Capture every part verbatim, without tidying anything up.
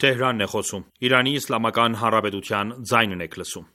Թեհրանն է խոսում։ Իրանի Իսլամական Հանրապետության ձայնն եք լսում։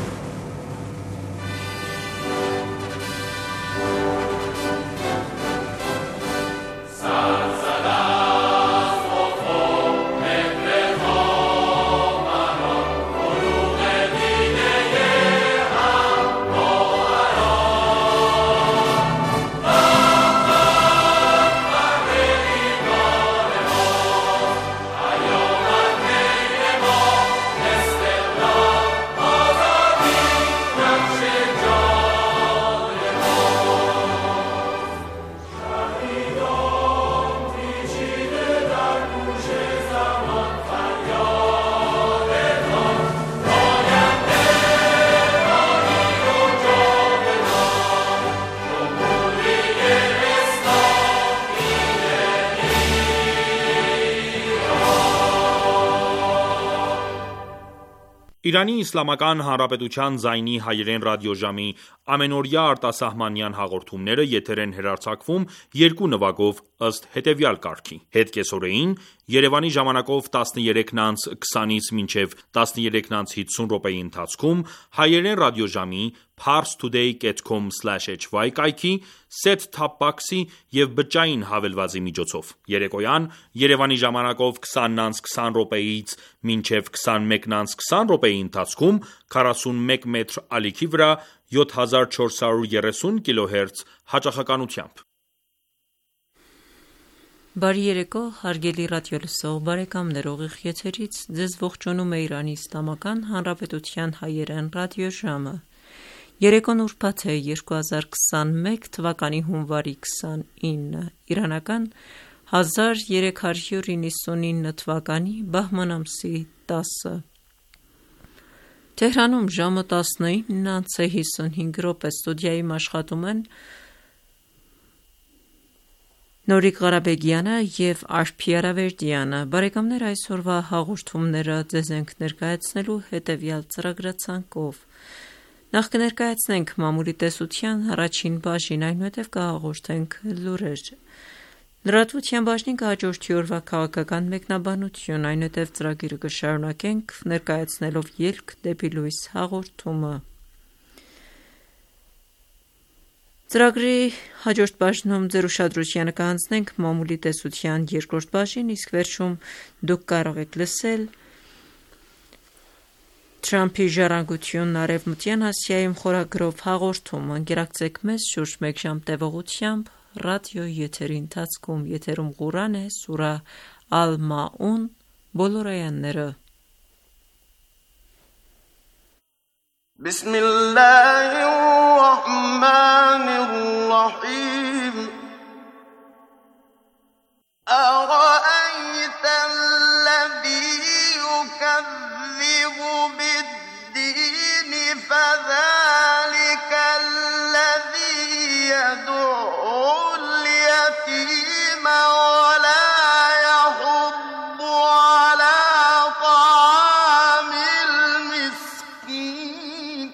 Իրանի Իսլամական Հանրապետության ձայնի հայերեն ռադիոժամի ամենօրյա արտասահմանյան հաղորդումները եթեր են հեռարձակվում երկու նվագով ըստ հետևյալ կարգի. Հետկեսօրեին Երևանի ժամանակով տասներեքն անց քսանից մինչև տասներեքն անց հիսուն րոպեի ընթացքում հայերեն ռադիոժամի parstoday dot com slash h y կայքի set-top box-ի և բջջային հավելվածի միջոցով։ Երեկոյան Երևանի ժամանակով քսանն անց քսան րոպեից մինչև քսանմեկն անց քսան րոպեի ընթացքում քառասունմեկ մետր ալիքի վրա յոթ հազար չորս հարյուր երեսուն կիլոհերց հաճախականությամբ։ Բարի երեկո, հարգելի ռադիոլսող բարեկամներ, ուղիղ եթերից ձեզ ողջունում է Իրանի Իսլամական Հանրապետության հայերեն ռադիոժամը։ Երեկոն ուրբաթ է երկու հազար քսանմեկ թվականի հունվարի քսանինը, իրանական հազար երեք հարյուր իննսունինը թվականի բահման ամսի տասը։ Թեհրանում ժամը տասնինն անց է հիսունհինգ րոպե, ստուդիայում աշխատում են Նորիկ Ղարաբեգյանը և Արփի Արավերդյանը։ Բարեկամներ, այսօրվա հաղորդումները ձեզ ենք ներկայացնելու հետևյալ ծրագրացանկով։ Նախ կներկայացնենք մամուլի տեսության առաջին բաժին, այնուհետև կհաղորդենք լուրեր։ Լրատվության բաժնին կհաջորդի օրվա քաղաքական մեկնաբանություն, այնուհետև ծրագիրը կշարունակենք ներկայացնելով ելք դեպի լույս հաղորդումը։ Ծրագրի հաջորդ բաժնում ձեր ուշադրությանը կհանձնենք մամուլի տեսության երկրորդ բաժին, իսկ վերջում դուք կարող եք լսել Թրամփի ժառանգությունն Արևմտյան Ասիայում խորագրով հաղորդումը։ Ընկերակցեք մեզ շուրջ մեկ ժամ տևողությամբ ռադիո եթերի ընթացքում, եթերում Ղուրան է, սուրա Ալ-Մաուն, բոլոր այաները։ بسم الله الرحمن الرحيم أرأيت الذي يكذب بالدين فذلك الذي يدعو اليتيم ولا يحض على طعام المسكين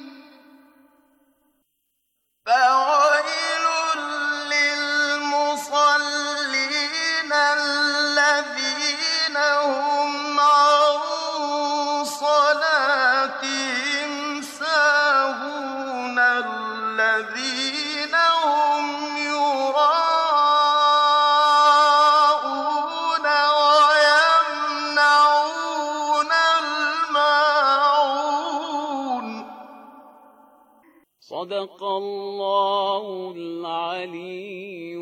فويل للمصلين الذين هم عن صلاتهم ساهون الذين هم يراءون ويمنعون الماعون صدق الله العلي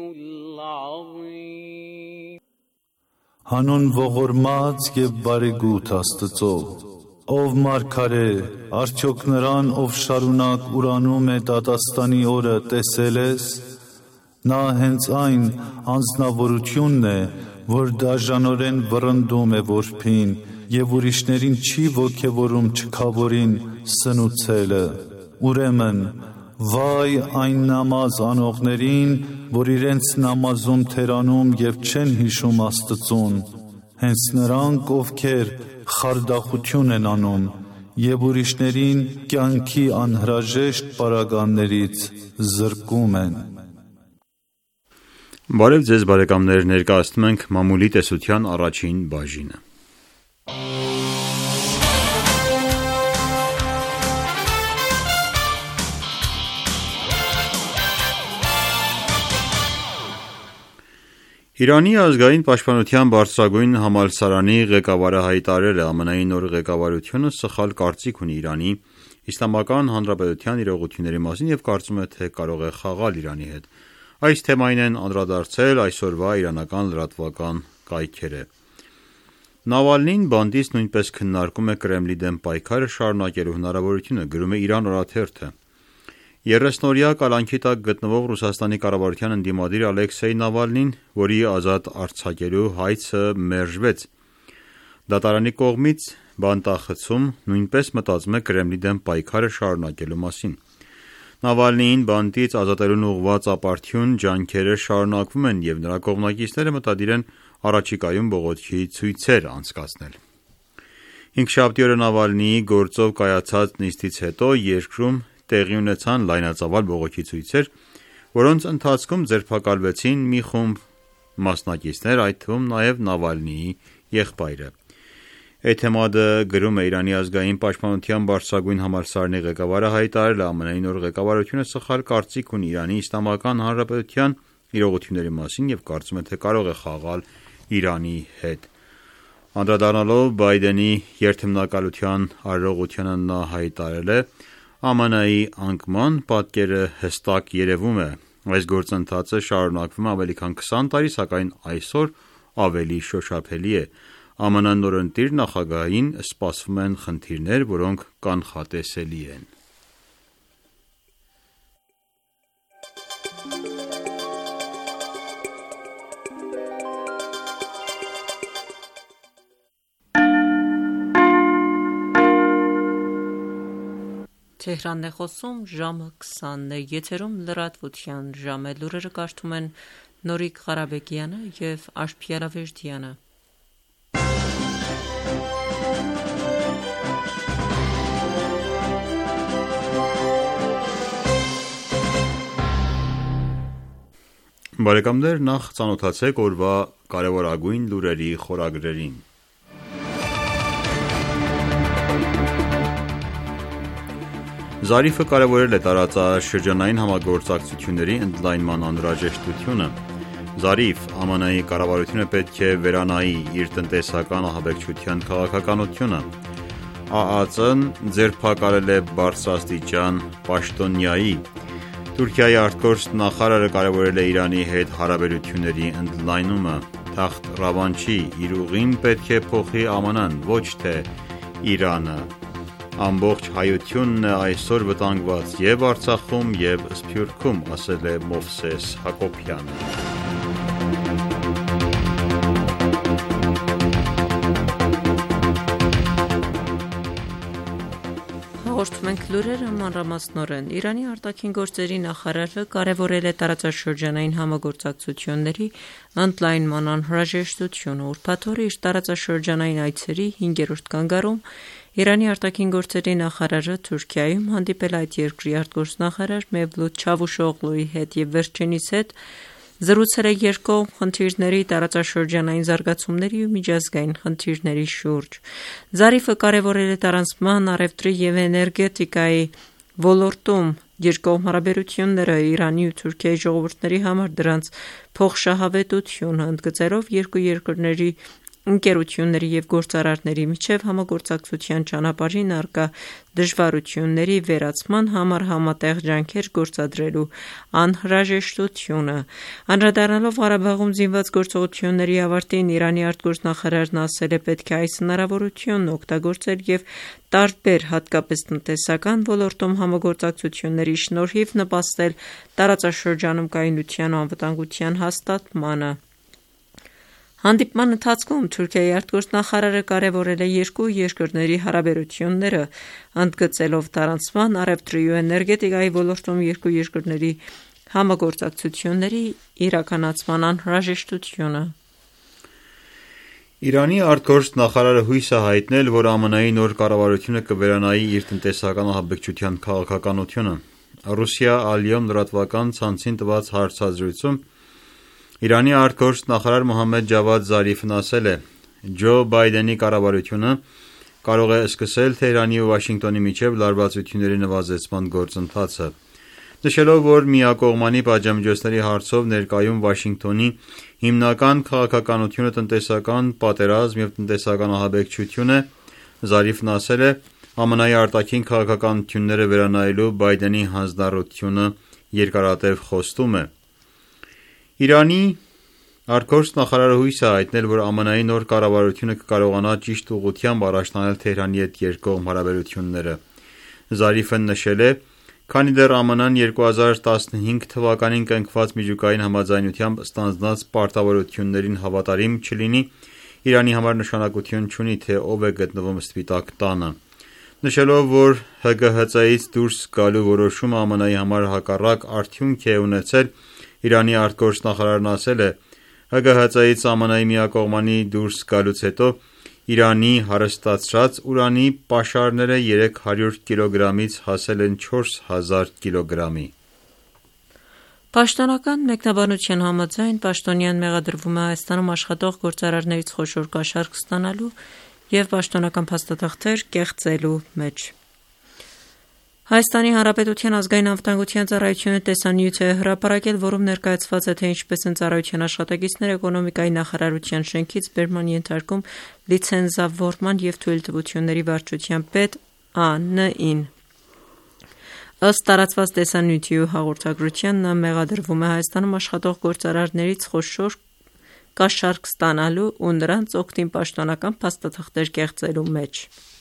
العظيم Հանուն ողորմած և բարեգութ Աստծո, ով մարգարե, արդյոք նրան, ով շարունակ ուրանում է դատաստանի օրը, տեսել ես, նա հենց այն անձնավորությունն է, որ դաժանորեն վռնդում է որբին և ուրիշներին չի ոգևորում չքավորին սնուցելը։ Ուրեմն, վայ այն նամազ անողներին, որ իրենց նամազում թերանում և չեն հիշում Աստծուն, հենց նրանք, ովքեր խարդախություն են անում և ուրիշներին կյանքի անհրաժեշտ պարագաներից զրկում են։ Բարև ձեզ բարեկամներ, ներկայացնում ենք մամուլի տեսության առաջին բաժինը։ Իրանի ազգային պաշտպանության բարձրագույն համալսարանի ղեկավարը հայտարարել է ԱՄՆ-ի նոր ղեկավարությունը սխալ կարծիք ունի Իրանի Իսլամական Հանրապետության իրողությունների մասին և կարծում է, թե կարող է խաղալ Իրանի հետ։ Այս թեմային են անդրադարձել այսօրվա իրանական լրատվական կայքերը։ Նավալնին բանտից նույնպես քննարկում է Կրեմլի դեմ պայքարը շարունակելու հնարավորությունը, գրում է Իրան օրաթերթը։ երեսնօրյա կալանքի տակ գտնվող Ռուսաստանի կառավարության ընդդիմադիր Ալեքսեյ Նավալնին, որի ազատ արձակելու հայցը մերժվեց դատարանի կողմից, բանտախցում նույնպես մտածում է Կրեմլի դեմ պայքարը շարունակելու մասին։ Նավալնիին բանտից ազատելուն ուղղված ապարդյուն ջանքերը շարունակվում են և նրա կողմնակիցները մտադիր են առաջիկայում բողոքի ցույցեր անցկացնել։ Հինգշաբթի օրը Նավալնիի գործով կայացած նիստից հետո երկրում տեղի ունեցան լայնածավալ բողոքի ցույցեր, որոնց ընթացքում ձերբակալվեցին մի խումբ մասնակիցներ, այդ թվում նաև Նավալնիի եղբայրը։ Էթեմադը գրում է Իրանի ազգային պաշտպանության բարձրագույն համալսարանի ղեկավարը հայտարարել է ԱՄՆ-ի նոր ղեկավարությունը սխալ կարծիք ունի Իրանի Իսլամական Հանրապետության իրողությունների մասին և կարծում է, թե կարող է խաղալ Իրանի հետ։ Անդրադառնալով Բայդենի երթմնակալության արարողությանը նա հայտարարել է. ԱՄՆ-ի անկման պատկերը հստակ երևում է։ Այս գործընթացը շարունակվում է ավելի քան քսան տարի, սակայն այսօր ավելի շոշափելի է։ ԱՄՆ նորընտիր նախագահին սպասվում են խնդիրներ, որոնք կանխատեսելի են։ Թեհրանն է խոսում, ժամը քսանն է, եթերում լրատվության ժամ է, լուրերը կարդում են Նորիկ Ղարաբեկյանը և Աշփի Ալավերդյանը։ Բարեկամներ, նախ ծանոթացեք օրվա կարևորագույն լուրերի խորագրերին։ Զարիֆը կարևորել է տարածաշրջանային համագործակցությունների ընդլայնման անհրաժեշտությունը։ Զարիֆ, ԱՄՆ-ի կառավարությունը պետք է վերանայի իր տնտեսական ահաբեկչության քաղաքականությունը։ ԱԱԾ-ն ձերբակալել է բարձրաստիճան պաշտոնյայի։ Թուրքիայի արտգործնախարարը նախարարը կարևորել է Իրանի հետ հարաբերությունների ընդլայնումը։ Թախտ Ռավանչի իր ուղին պետք է փոխի ԱՄՆ-ն, ոչ թե Իրանը։ Ամբողջ հայությունն է այսօր վտանգված և Արցախում, և Սփյուռքում, ասել է Մովսես Հակոբյանը։ Հաղորդում ենք լուրերը մանրամասնորեն։ Իրանի արտաքին գործերի նախարարը կարևորել է տարածաշրջանային համագործակցությունների ընդլայնման անհրաժեշտությունը։ Ուրբաթ օրը իր տարածաշրջանային այցերի հինգերորդ կանգառում Իրանի արտաքին գործերի նախարարը Թուրքիայում հանդիպել այդ երկրի արտգործնախարար Մևլութ Չավուշօղլուի հետ և վերջինիս հետ զրուցել է երկկողմ խնդիրների, տարածաշրջանային զարգացումների ու միջազգային խնդիրների շուրջ։ Զարիֆը կարևորել է տարանցման, առևտրի և էներգետիկայի ոլորտում երկկողմ հարաբերությունները, Իրանի ու Թուրքիայի ժողովուրդների համար դրանց փոխշահավետությունը, ընդգծելով երկու երկրների ընկերությունների և գործարարների միջև համագործակցության ճանապարհին առկա դժվարությունների վերացման համար համատեղ ջանքեր գործադրելու անհրաժեշտությունը։ Անդրադառնալով Ղարաբաղում զինված գործողությունների ավարտին, Իրանի արտգործնախարարն ասել է, պետք է այս հնարավորությունն օգտագործել և տարբեր, հատկապես տնտեսական ոլորտում համագործակցությունների շնորհիվ նպաստել տարածաշրջանում կայունության ու անվտանգության հաստատմանը։ Հանդիպման ընթացքում Թուրքիայի արտգործնախարարը կարևորել է երկու երկրների հարաբերությունները, ընդգծելով տարանցման, առևտրի ու էներգետիկայի ոլորտում երկու երկրների համագործակցությունների իրականացման անհրաժեշտությունը։ Իրանի արտգործնախարարը հույս է հայտնել, որ ԱՄՆ-ի նոր կառավարությունը կվերանայի իր տնտեսական ահաբեկչության քաղաքականությունը։ Ռուսիա Ալյոմ լրատվական ցանցին տված հարցազրույցում Իրանի արտգործնախարար Մոհամմեդ Ջավադ Զարիֆն ասել է. Ջո Բայդենի կառավարությունը կարող է սկսել Թեհրանի ու Վաշինգտոնի միջև լարվածությունների նվազեցման գործընթացը։ Նշելով, որ միակողմանի պատժամիջոցների հարցով ներկայում Վաշինգտոնի հիմնական քաղաքականությունը տնտեսական պատերազմ և տնտեսական ահաբեկչություն է, Զարիֆն ասել է. ԱՄՆ-ի արտաքին քաղաքականությունները վերանայելու Բայդենի հանձնառությունը երկարատև խոստում է։ Իրանի արտգործնախարարը հույս է հայտնել, որ ԱՄՆ-ի նոր կառավարությունը կկարողանա ճիշտ ուղղությամբ առաջ տանել Թեհրանի հետ երկկողմ հարաբերությունները։ Զարիֆն նշել է. Քանի դեռ ԱՄՆ-ն երկու հազար տասնհինգ թվականին կնքված միջուկային համաձայնությամբ ստանձնած պարտավորություններին հավատարիմ չլինի, Իրանի համար նշանակություն չունի, թե ով է գտնվում Սպիտակ տանը։ Նշելով, որ ՀԳՀԾ-ից դուրս գալու որոշումը ԱՄՆ-ի համար հակառակ արդյունք է ունեցել, Իրանի արտգործնախարարն ասել է. ՀԳՀԾ-ից ԱՄՆ-ի միակողմանի դուրս գալուց հետո Իրանի հարստացրած ուրանի պաշարները երեք հարյուր կիլոգրամից հասել են չորս հազար կիլոգրամի։ Պաշտոնական մեկնաբանության համաձայն պաշտոնյան մեղադրվում է Հայաստանում աշխատող գործարարներից խոշոր կաշառք ստանալու և պաշտոնական փաստաթղթեր կեղծելու մեջ։ Հայաստանի Հանրապետության ազգային անվտանգության ծառայությունը տեսանյութ է հրապարակել, որում ներկայացված է, թե ինչպես են ծառայության աշխատակիցները էկոնոմիկայի նախարարության շենքից բերման ենթարկում լիցենզավորման և թույլտվությունների վարչության պետ Ա.Ն.-ին։ Ըստ տարածված տեսանյութի ու հաղորդագրության, նա մեղադրվում է Հայաստանում աշխատող գործարարներից խոշոր կաշառք ստանալու ու նրանց օգտին պաշտոնական փաստաթղթեր կեղծելու մեջ։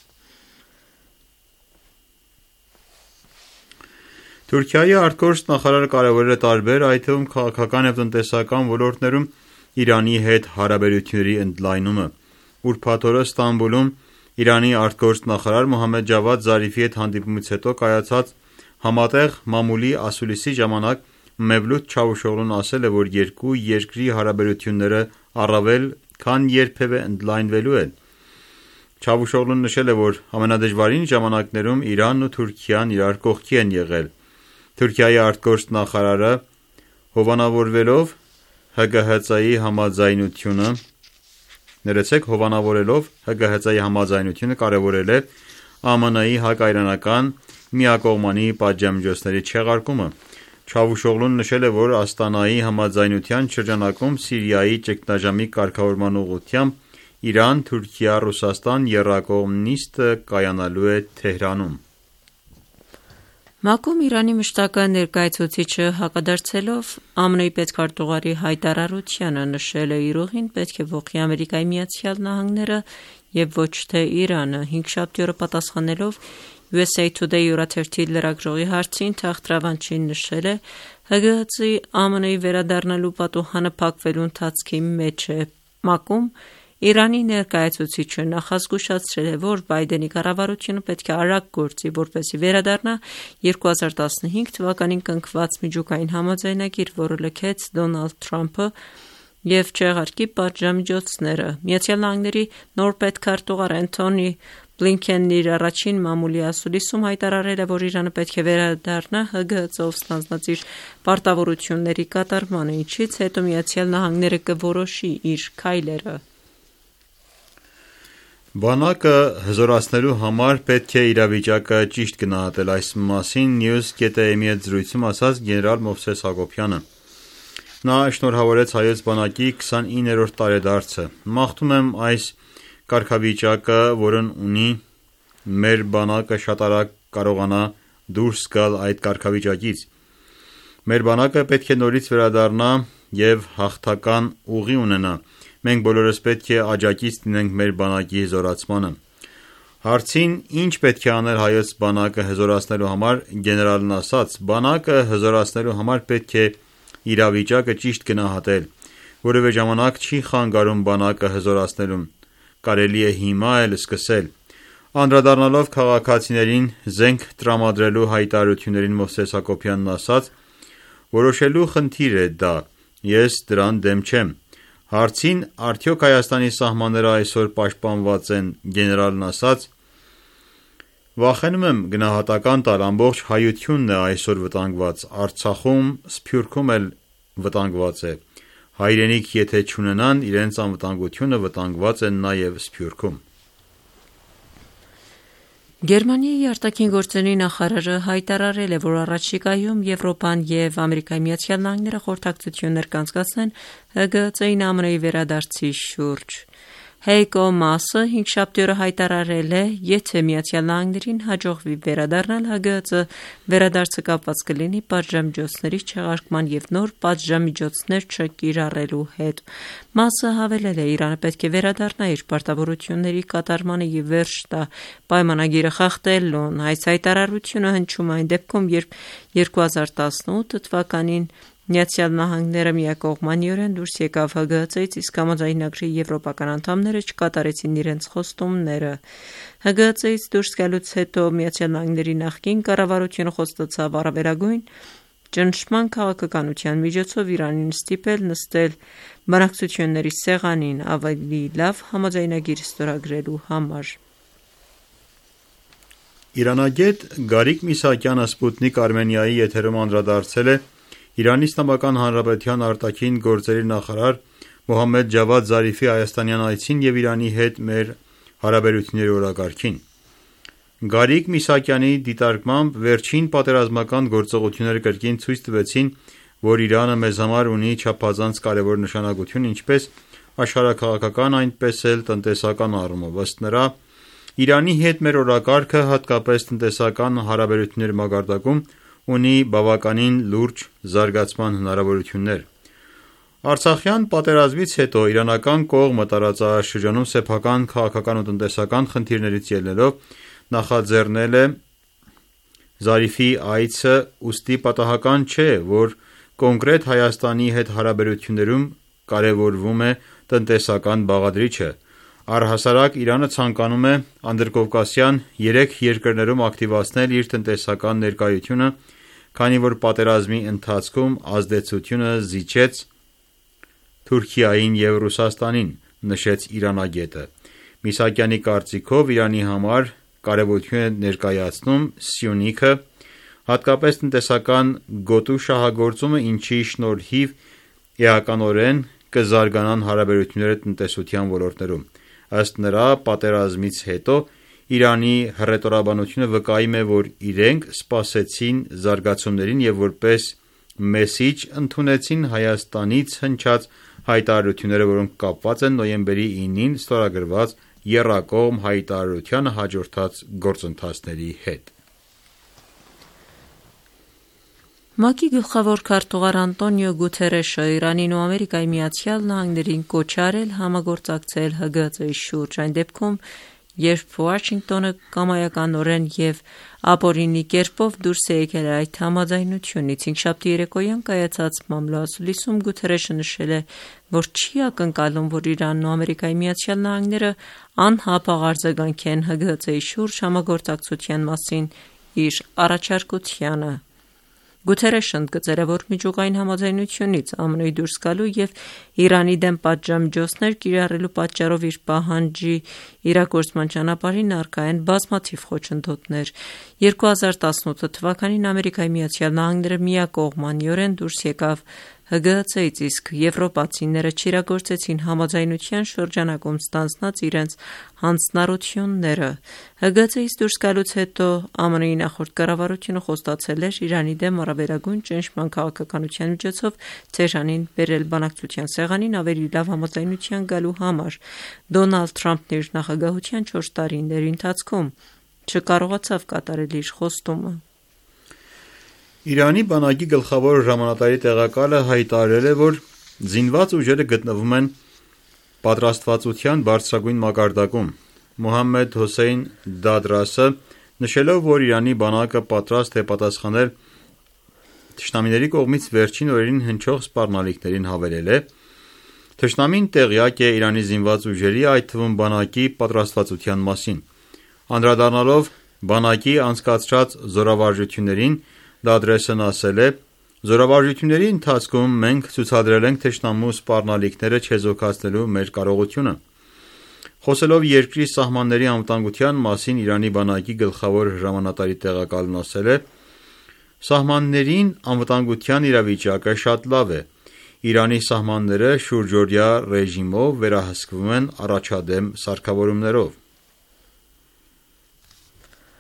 Թուրքիայի արտգործնախարարը կարևորել է տարբեր, այդ թվում քաղաքական և տնտեսական ոլորտներում Իրանի հետ հարաբերությունների ընդլայնումը։ Ուրբաթ օրը Ստամբուլում Իրանի արտգործնախարար Մոհամմեդ Ջավադ Զարիֆի հետ հանդիպումից հետո կայացած համատեղ մամուլի ասուլիսի ժամանակ Մևլութ Չավուշօղլուն ասել է, որ երկու երկրի հարաբերությունները առավել քան երբևէ ընդլայնվելու են։ Չավուշօղլուն նշել է, որ ամենադժվարին ժամանակներում Իրանն ու Թուրքիան իրար կողքի են եղել։ Թուրքիայի արտգործնախարարը հովանավորվելով ՀԳՀԾ-ի համաձայնությունը ներեցեք հովանավորելով ՀԳՀԾ-ի համաձայնությունը կարևորել է ԱՄՆ-ի հակաիրանական միակողմանի պատժամիջոցների չեղարկումը։ Չավուշօղլուն նշել է, որ Աստանայի համաձայնության շրջանակում Սիրիայի ճգնաժամի կարգավորման ուղղությամբ Իրան-Թուրքիա-Ռուսաստան եռակողմ նիստը կայանալու է Թեհրանում։ ՄԱԿ-ում Իրանի մշտական ներկայացուցիչը հակադարձելով ԱՄՆ-ի պետքարտուղարի հայտարարությանը նշել է իր ուղին պետք է ողջի Ամերիկայի Միացյալ Նահանգները և ոչ թե Իրանը։ Հինգշաբթի օրը պատասխանելով յու էս էյ Today օրաթերթի լրագրողի հարցին թաղտրավանչին նշել է. ՀԳՀԾ-ի ԱՄՆ-ի վերադառնալու պատուհանը փակվելու ընթացքի մեջ է։ ՄԱԿ-ում Իրանի ներկայացուցիչը նախազգուշացրել է, որ Բայդենի կառավարությունը պետք է արագ գործի, որպեսզի վերադառնա երկու հազար տասնհինգ թվականին կնքված միջուկային համաձայնագիր, որը լքեց Դոնալդ Թրամփը և չեղարկի պատժամիջոցները։ Միացյալ Նահանգների նոր պետքարտուղար Էնթոնի Բլինքենն իր առաջին մամուլի ասուլիսում հայտարարել է, որ Իրանը պետք է վերադառնա ՀԳՀԾ-ով ստանձնած իր պարտավորությունների կատարմանը, ինչից հետո Միացյալ Նահանգները կորոշի իր քայլերը։ Բանակը հզորացնելու համար պետք է իրավիճակը ճիշտ գնահատել, այս մասին News.am-ի հետ զրույցում ասաց գեներալ Մովսես Հակոբյանը։ Նա շնորհավորեց հայոց բանակի քսանիններորդ տարեդարձը։ Մաղթում եմ այս կարգավիճակը, որն ունի մեր բանակը շատ արագ կարողանա դուրս գալ այդ կարգավիճակից։ Մեր բանակը պետք է նորից վերադառնա և հաղթական ուղի ունենա։ Մենք բոլորս պետք է աջակից լինենք մեր բանակի հզորացմանը։ Հարցին ինչ պետք է անել հայոց բանակը հզորացնելու համար, գեներալն ասաց. բանակը հզորացնելու համար պետք է իրավիճակը ճիշտ գնահատել։ Որևէ ժամանակ չի խանգարում բանակը հզորացնելուն։ Կարելի է հիմա էլ սկսել։ Անդրադառնալով քաղաքացիներին զենք տրամադրելու հայտարարություններին Մովսես Հակոբյանն ասաց. որոշելու խնդիր է դա, ես դրան դեմ չեմ։ Հարցին արդյոք Հայաստանի սահմանները այսօր պաշտպանված են, գեներալն ասաց. վախենում եմ գնահատական տալ, ամբողջ հայությունն է այսօր վտանգված, Արցախում, Սփյուռքում էլ վտանգված է։ Հայրենիք եթե չունենան, իրենց անվտանգությունը վտանգված է նաև Սփյուռքում։ Գերմանիայի արտաքին գործերի նախարարը հայտարարել է, որ առաջիկայում Եվրոպան և Ամերիկայի Միացյալ Նահանգները խորհրդակցություններ կանցկացնեն Հ Գ Ծ-ին Ամն Ի վերադարձի շուրջ։ Հեյկո Մասը հինգշաբթի օրը հայտարարել է, եթե Միացյալ Նահանգներին հաջողվի վերադառնալ Հ Գ Ծ, վերադարձը կապված կլինի պատժամիջոցների չեղարկման և նոր պատժամիջոցներ չկիրառելու հետ։ Մասը հավելել է, Իրանը պետք է վերադառնա իր պարտավորությունների կատարմանը և վերջ տա պայմանագիրը խախտելուն։ Այս հայտարարությունը հնչում է այն դեպքում, երբ երկու հազար տասնութ թվականին Միացյալ Նահանգները միակողմանիորեն դուրս եկավ Հ Գ Ծ-ից, իսկ համաձայնագրի եվրոպական անդամները չկատարեցին իրենց խոստումները։ Հ Գ Ծ-ից դուրս գալուց հետո Միացյալ Նահանգների նախկին կառավարությունը խոստացավ առավելագույն ճնշման քաղաքականության միջոցով Իրանին ստիպել նստել բանակցությունների սեղանին ավելի լավ համաձայնագիր ստորագրելու համար։ Իրանագետ Գարիկ Միսակյանը Սպուտնիկ Արմենիայի եթերում անդրադարձել է Իրանի Իսլամական Հանրապետության արտաքին գործերի նախարար Մոհամմեդ Ջավադ Զարիֆի հայաստանյան այցին և Իրանի հետ մեր հարաբերությունների օրակարգին։ Գարիկ Միսակյանի դիտարկմամբ վերջին պատերազմական գործողությունները կրկին ցույց տվեցին, որ Իրանը մեզ համար ունի չափազանց կարևոր նշանակություն ինչպես աշխարհաքաղաքական, այնպես էլ տնտեսական առումով։ Ըստ նրա, Իրանի հետ մեր օրակարգը, հատկապես տնտեսական հարաբերությունների մակարդակում, ունի բավականին լուրջ զարգացման հնարավորություններ։ Արցախյան պատերազմից հետո իրանական կողմը տարածաշրջանում սեփական քաղաքական ու տնտեսական խնդիրներից ելնելով նախաձեռնել է Զարիֆի այցը, ուստի պատահական չէ, որ կոնկրետ Հայաստանի հետ հարաբերություններում կարևորվում է տնտեսական բաղադրիչը։ Առհասարակ Իրանը ցանկանում է Անդրկովկասյան երեք երկրներում ակտիվացնել իր տնտեսական ներկայությունը, քանի որ պատերազմի ընթացքում ազդեցությունը զիջեց Թուրքիային և Ռուսաստանին, նշեց իրանագետը։ Միսակյանի կարծիքով Իրանի համար կարևորություն է ներկայացնում Սյունիքը, հատկապես տնտեսական գոտու շահագործումը, ինչի շնորհիվ էականորեն կզարգանան հարաբերությունները տնտեսության ոլորտներում։ Ըստ նրա, պատերազմից հետո Իրանի հռետորաբանությունը վկայում է, որ իրենք սպասեցին զարգացումներին և որպես մեսիջ ընդունեցին Հայաստանից հնչած հայտարարությունները, որոնք կապված են նոյեմբերի ինին ստորագրված եռակողմ հայտարարությանը հաջորդած գործընթացների հետ։ ՄԱԿ-ի գլխավոր քարտուղար Անտոնիո Գութերեշը Իրանին ու Ամերիկայի Միացյալ Նահանգներին կոչ է արել համագործակցել Հ Գ Ծ-ի շուրջ, այն դեպքում, երբ Վաշինգտոնը կամայականորեն և ապօրինի կերպով դուրս է եկել այդ համաձայնությունից։ Հինգշաբթի երեկոյան կայացած մամլոասուլիսում Գութերեշը նշել է, որ չի ակնկալում, որ Իրանն ու Ամերիկայի Միացյալ Նահանգները անհապաղ արձագանքեն Հ Գ Ծ-ի շուրջ համագործակցության մասին իր առաջարկությանը։ Գութերեշը ընդգծել է, որ միջուկային համաձայնությունից Ամն Ի դուրս գալու և Իրանի դեմ պատժամիջոցներ կիրառելու պատճառով իր պահանջի իրագործման ճանապարհին առկա են բազմաթիվ խոչընդոտներ։ երկու հազար տասնութ թվականին Ամերիկայի Միացյալ Նահանգները միակողմանիորեն դուրս եկավ Հ Գ Ծ-ից, իսկ եվրոպացիները չիրագործեցին համաձայնության շրջանակում ստանձնած իրենց հանձնառությունները։ Հ Գ Ծ-ից դուրս գալուց հետո ԱՄՆ-ի նախորդ կառավարությունը խոստացել էր Իրանի դեմ առավելագույն ճնշման քաղաքականության միջոցով Թեհրանին բերել բանակցության սեղանին ավելի լավ համաձայնության գալու համար։ Դոնալդ Թրամփն իր նախագահության չորս տարիների ընթացքում չկարողացավ կատարել իր խոստումը։ Իրանի բանակի գլխավոր հրամանատարի տեղակալը հայտարարել է, որ զինված ուժերը գտնվում են պատրաստվածության բարձրագույն մակարդակում։ Մոհամմեդ Հոսեյն Դադրասը, նշելով, որ Իրանի բանակը պատրաստ է պատասխանել թշնամիների կողմից վերջին օրերին հնչող սպառնալիքներին, հավելել է. «Թշնամին տեղյակ է Իրանի զինված ուժերի, այդ թվում բանակի պատրաստվածության մասին»։ Անդրադառնալով բանակի անցկացրած զորավարժություններին, Դադրեսն ասել է. «Զորավարժությունների ընթացքում մենք ցուցադրել ենք թշնամու սպառնալիքները չեզոքացնելու մեր կարողությունը»։ Խոսելով երկրի սահմանների անվտանգության մասին, Իրանի բանակի գլխավոր հրամանատարի տեղակալն ասել է. «Սահմաններին անվտանգության իրավիճակը շատ լավ է։ Իրանի սահմանները շուրջօրյա ռեժիմով վերահսկվում են առաջադեմ սարքավորումներով»։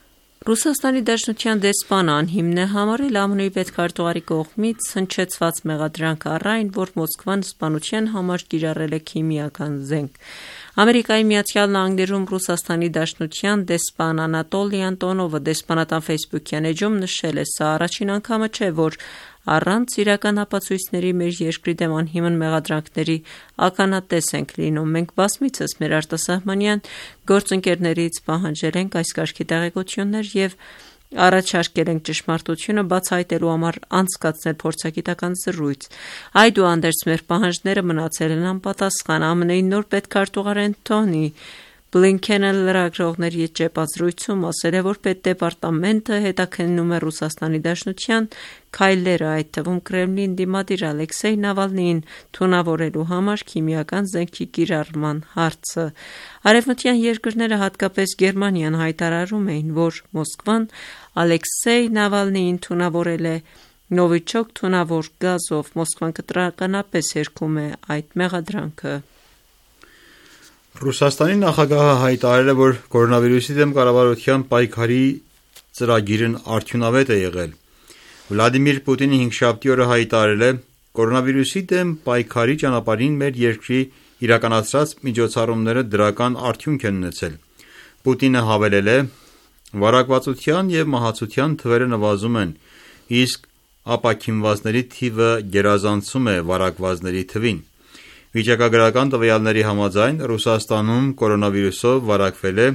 Ռուսաստանի Դաշնության դեսպանը անհիմն է համարել ԱՄՆ-ի պետքարտուղարի կողմից հնչեցված մեղադրանք առ այն, որ Մոսկվան սպանության համար կիրառել է քիմիական զենք։ Ամերիկայի Միացյալ Նահանգներում Ռուսաստանի Դաշնության դեսպան Անատոլի Անտոնովը դեսպանատան ֆեյսբուքյան էջում նշել է. «Սա առաջին անգամը չէ, որ առանց իրական ապացույցների մեր երկրի դեմ անհիմն մեղադրանքների ականատես ենք լինում։ Մենք բազմիցս մեր արտասահմանյան գործընկերներից պահանջել ենք այս կարգի տեղեկություններ և առաջարկել ենք ճշմարտությունը բացահայտելու համար անցկացնել փորձագիտական զրույց։ Այդուհանդերձ մեր պահանջները մնացել են անպատասխան»։ ԱՄՆ-ի նոր պետքարտուղար Էնթոնի Բլինքենը լրագրողների հետ ճեպած զրույցում ասել է, որ պետդեպարտամենտը հետաքննում է Ռուսաստանի Դաշնության քայլերը, այդ թվում Կրեմլին դիմադիր Ալեքսեյ Նավալնիին թունավորելու համար քիմիական զենքի կիրառման հարցը։ Արևմտյան երկրները, հատկապես Գերմանիան, հայտարարում էին, որ Մոսկվան Ալեքսեյ Նավալնիին թունավորել է նովիչոկ թունավոր գազով։ Մոսկվան կտրականապես հերքում է այդ մեղադրանքը։ Ռուսաստանի նախագահը հայտարարել է, որ կորոնավիրուսի դեմ կառավարության պայքարի ծրագիրն արդյունավետ է եղել։ Վլադիմիր Պուտինը հինգշաբթի օրը հայտարարել է. «Կորոնավիրուսի դեմ պայքարի ճանապարհին մեր երկրի իրականացրած միջոցառումները դրական արդյունք են ունեցել»։ Պուտինը հավելել է. «Վարակվածության և մահացության թվերը նվազում են, իսկ ապաքինվածների թիվը գերազանցում է վարակվածների թվին»։ Վիճակագրական տվյալների համաձայն Ռուսաստանում կորոնավիրուսով վարակվել է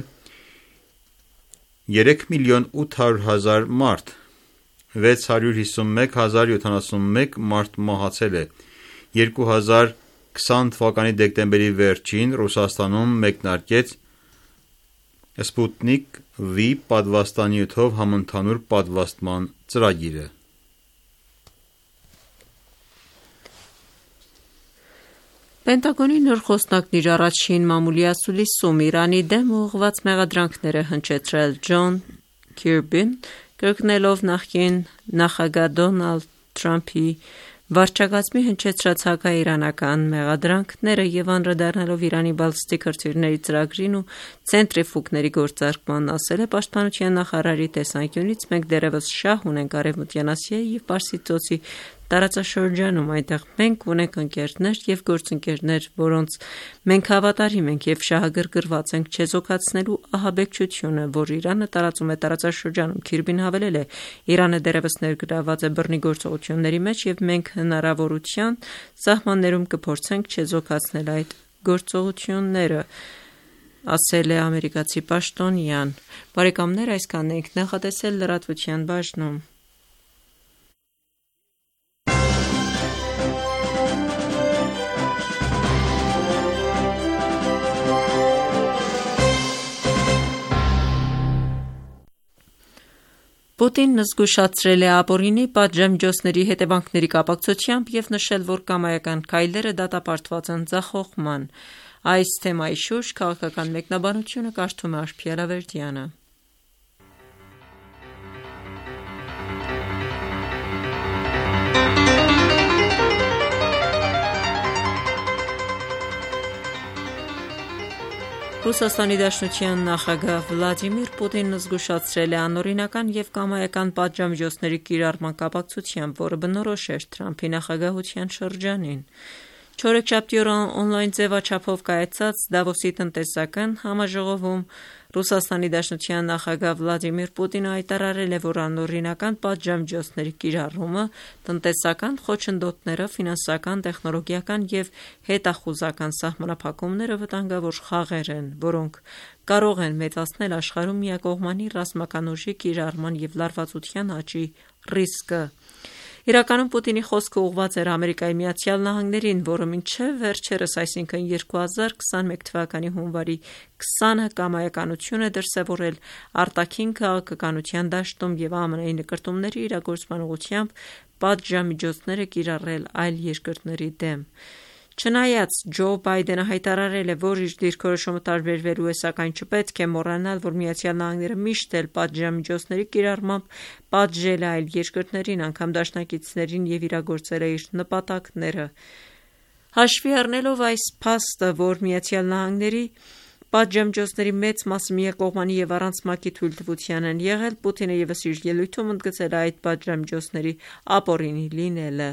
երեք միլիոն ութ հարյուր հազար մարդ, վեց հարյուր հիսունմեկ հազար յոթանասունմեկ մարդ մահացել է։ երկու հազար քսան թվականի դեկտեմբերի վերջին Ռուսաստանում մեկնարկեց Սպուտնիկ V պատվաստանյութով համընդհանուր պատվաստման ծրագիրը։ Պենտագոնի նոր խոսնակն իր առաջին մամուլի ասուլիսում Իրանի դեմ ուղղված մեղադրանքներ է հնչեցրել։ Ջոն Քիրբին, կրկնելով նախկին նախագահ Դոնալդ Թրամփի վարչակազմի հնչեցրած հակաիրանական մեղադրանքները և անդրադառնալով Իրանի բալիստիկ հրթիռների ծրագրին ու ցենտրիֆուգների գործարկմանն, ասել է. «Պաշտպանության նախարարի տեսանկյունից մենք դեռևս շահ ունենք Արևմտյան Ասիայի և Պարսից ծոցի տարածաշրջանում։ Այնտեղ մենք ունենք ընկերներ և գործընկերներ, որոնց մենք հավատարիմ ենք և շահագրգռված ենք չեզոքացնելու ահաբեկչությունը, որ Իրանը տարածում է տարածաշրջանում»։ Քիրբին հավելել է. «Իրանը դեռևս ներգրավված է բռնի գործողությունների մեջ և մենք հնարավորության սահմաններում կփորձենք չեզոքացնել այդ գործողությունները», ասել է ամերիկացի պաշտոնյան։ Բարեկամներ, այսքանն էինք նախատեսել լրատվության բաժնում։ Պուտինն զգուշացրել է ապօրինի պատժամիջոցների հետևանքների կապակցությամբ և նշել, որ կամայական քայլերը դատապարտված են ձախողման։ Այս թեմայի շուրջ քաղաքական մեկնաբանությունը կարդում է Արփի Ալավերդյանը։ Ռուսաստանի Դաշնության նախագահ Վլադիմիր Պուտինն զգուշացրել է անօրինական և կամայական պատժամիջոցների կիրառման կապակցությամբ, որը բնորոշ էր Թրամփի նախագահության շրջանին։ Չորեքշաբթի օրը օնլայն ձևաչափով կայացած Դավոսի տնտեսական համաժողովում Ռուսաստանի Դաշնության նախագահ Վլադիմիր Պուտինը հայտարարել է, որ անօրինական պատժամիջոցների կիրառումը տնտեսական խոչընդոտները, ֆինանսական, տեխնոլոգիական և հետախուզական սահմանափակումները վտանգավոր խաղեր են, որոնք կարող են մեծացնել աշխարհում միակողմանի ռազմական ուժի կիրառման և լարվածության աճի ռիսկը։ Իրականում Պուտինի խոսքը ուղղված էր Ամերիկայի Միացյալ Նահանգներին, որը մինչև վերջերս, այսինքն երկու հազար քսանմեկ թվականի հունվարի քսանը կամայականություն է դրսևորել արտաքին քաղաքականության դաշտում և ԱՄՆ-ի նկրտումների իրագործման ուղղությամբ պատժամիջոցներ է կիրառել այլ երկրների դեմ։ Չնայած Ջո Բայդենը հայտարարել է, որ իր դիրքորոշումը տարբերվելու է, սակայն չպետք է մոռանալ, որ Միացյալ Նահանգները միշտ էլ պատժամիջոցների կիրառմամբ պատժել է այլ երկրներին, անգամ դաշնակիցներին և իրագործել է իր նպատակները։ Հաշվի առնելով այս փաստը, որ Միացյալ Նահանգների պատժամիջոցների մեծ մասը միակողմանի եւ առանց ՄԱԿ-ի թույլտվության են եղել, Պուտինը եւս իր ելույթում ընդգծել է այդ պատժամիջոցների ապօրինի լինելը։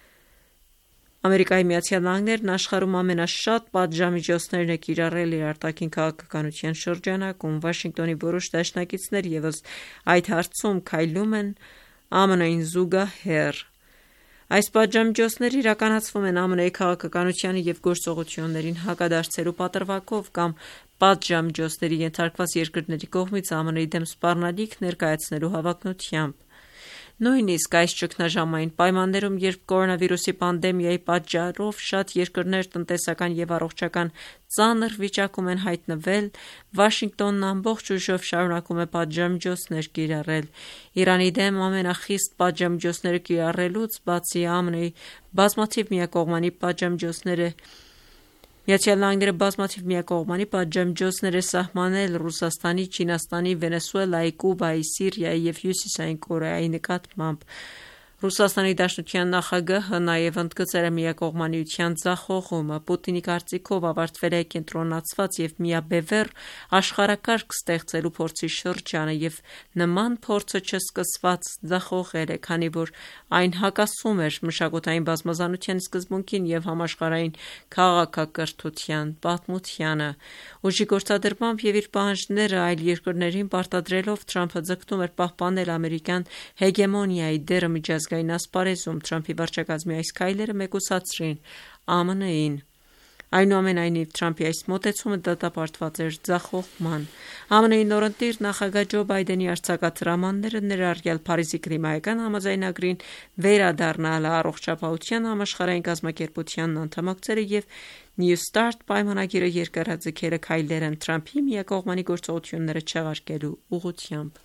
Ամերիկայի Միացյալ Նահանգներն աշխարհում ամենաշատ պատժամիջոցներն է կիրառել իր արտաքին քաղաքականության շրջանակում։ Վաշինգտոնի որոշ դաշնակիցներ եւս այդ հարցում քայլում են ԱՄՆ-ին զուգահեռ։ Այս պատժամիջոցները իրականացվում են ԱՄՆ-ի քաղաքականությանը եւ գործողություններին հակադարձելու պատրվակով կամ պատժամիջոցների ենթարկված երկրների կողմից ԱՄՆ-ի դեմ սպառնալիք ներկայացնելու հավակնությամբ։ Նույնիսկ այս ճգնաժամային պայմաններում, երբ կորոնավիրուսի պանդեմիայի պատճառով շատ երկրներ տնտեսական եւ առողջական ծանր վիճակում են հայտնվել, Վաշինգտոնն ամբողջ ուժով շարունակում է պատժամիջոցներ կիրառել։ Իրանի դեմ ամենախիստ պատժամիջոցները կիրառելուց բացի ԱՄՆ-ի բազմաթիվ միակողմանի պատժամիջոցները Միացյալ Նահանգները բազմաթիվ միակողմանի պատժամիջոցներ է սահմանել Ռուսաստանի, Չինաստանի, Վենեսուելայի, Կուբայի, Սիրիայի եւ Հյուսիսային Կորեայի նկատմամբ։ Ռուսաստանի Դաշնության նախագահը նաև ընդգծել է միակողմանիության ձախողումը։ Պուտինի կարծիքով ավարտվել է կենտրոնացված եւ միաբևեռ աշխարհակարգ ստեղծելու փորձի շրջանը եւ նման փորձը չսկսված ձախողել է, քանի որ այն հակասում էր մշակութային բազմազանության սկզբունքին եւ համաշխարհային քաղաքակրթության պատմությանը։ Ուժի գործադրմամբ եւ իր պահանջները այլ երկրներին պարտադրելով Թրամփը ձգտում էր պահպանել ամերիկյան հեգեմոնիայի դերը միջազգային ասպարեզում։ Թրամփի վարչակազմի այս քայլերը մեկուսացրին ԱՄՆ-ին։ Այնուամենայնիվ, Թրամփի այս մոտեցումը դատապարտված էր ձախողման։ ԱՄՆ-ի նորընտիր նախագահ Ջո Բայդենի արձակաթրամանները, ներառյալ Փարիզի կլիմայական համաձայնագրին վերադառնալը, առողջապահության համաշխարհային կազմակերպությանն անդամակցելը եւ New Start պայմանագիրը երկարաձգելը քայլեր են Թրամփի միակողմանի գործողությունները չեղարկելու ուղղությամբ։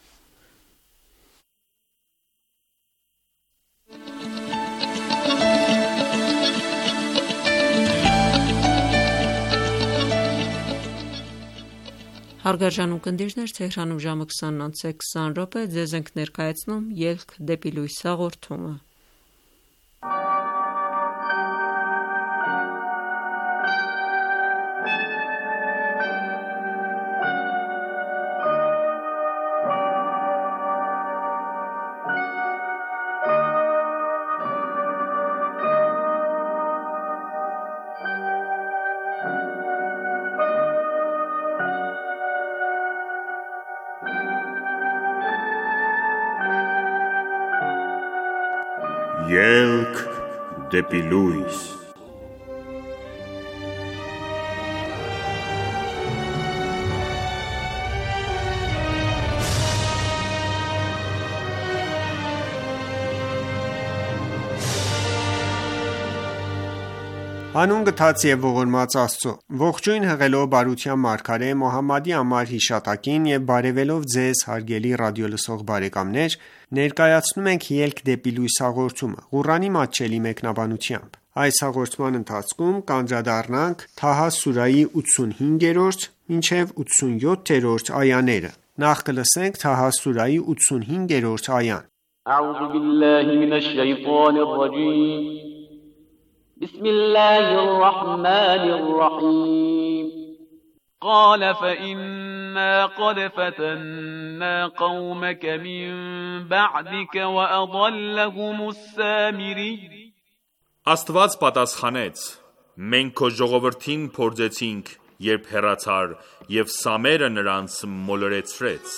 Հարգարժան ունկնդիրներ, Թեհրանում ժամը քսանն անց քսան րոպե, ձեզ ենք ներկայացնում ելք դեպի լույս հաղորդումը։ Ելք դեպի լույս։ Հանուն գթած և ողորմած Աստծո, ողջույն հղելով բարության մարգարե Մոհամմադի անմար հիշատակին և բարևելով ձեզ հարգելի ռադիոլսող բարեկամներ, ներկայացնում ենք ելք դեպի լույս հաղորդումը, Ղուրանի մատչելի մեկնաբանությամբ։ Այս հաղորդման ընթացքում կանդրադառնանք Թահա սուրայի ութսունհինգերորդ մինչև ութսունյոթերորդ այաները։ Նախ կլսենք Թահա սուրայի ութսունհինգերորդ այան։ أعوذ بالله من الشيطان الرجيم بسم الله الرحمن الرحيم قال فإنا قد فتنا قومك من بعدك وأضلهم السامري Աստված պատասխանեց. Մենք քո ժողովրդին փորձեցինք, երբ հեռացար, և Սամերը նրանց մոլորեցրեց։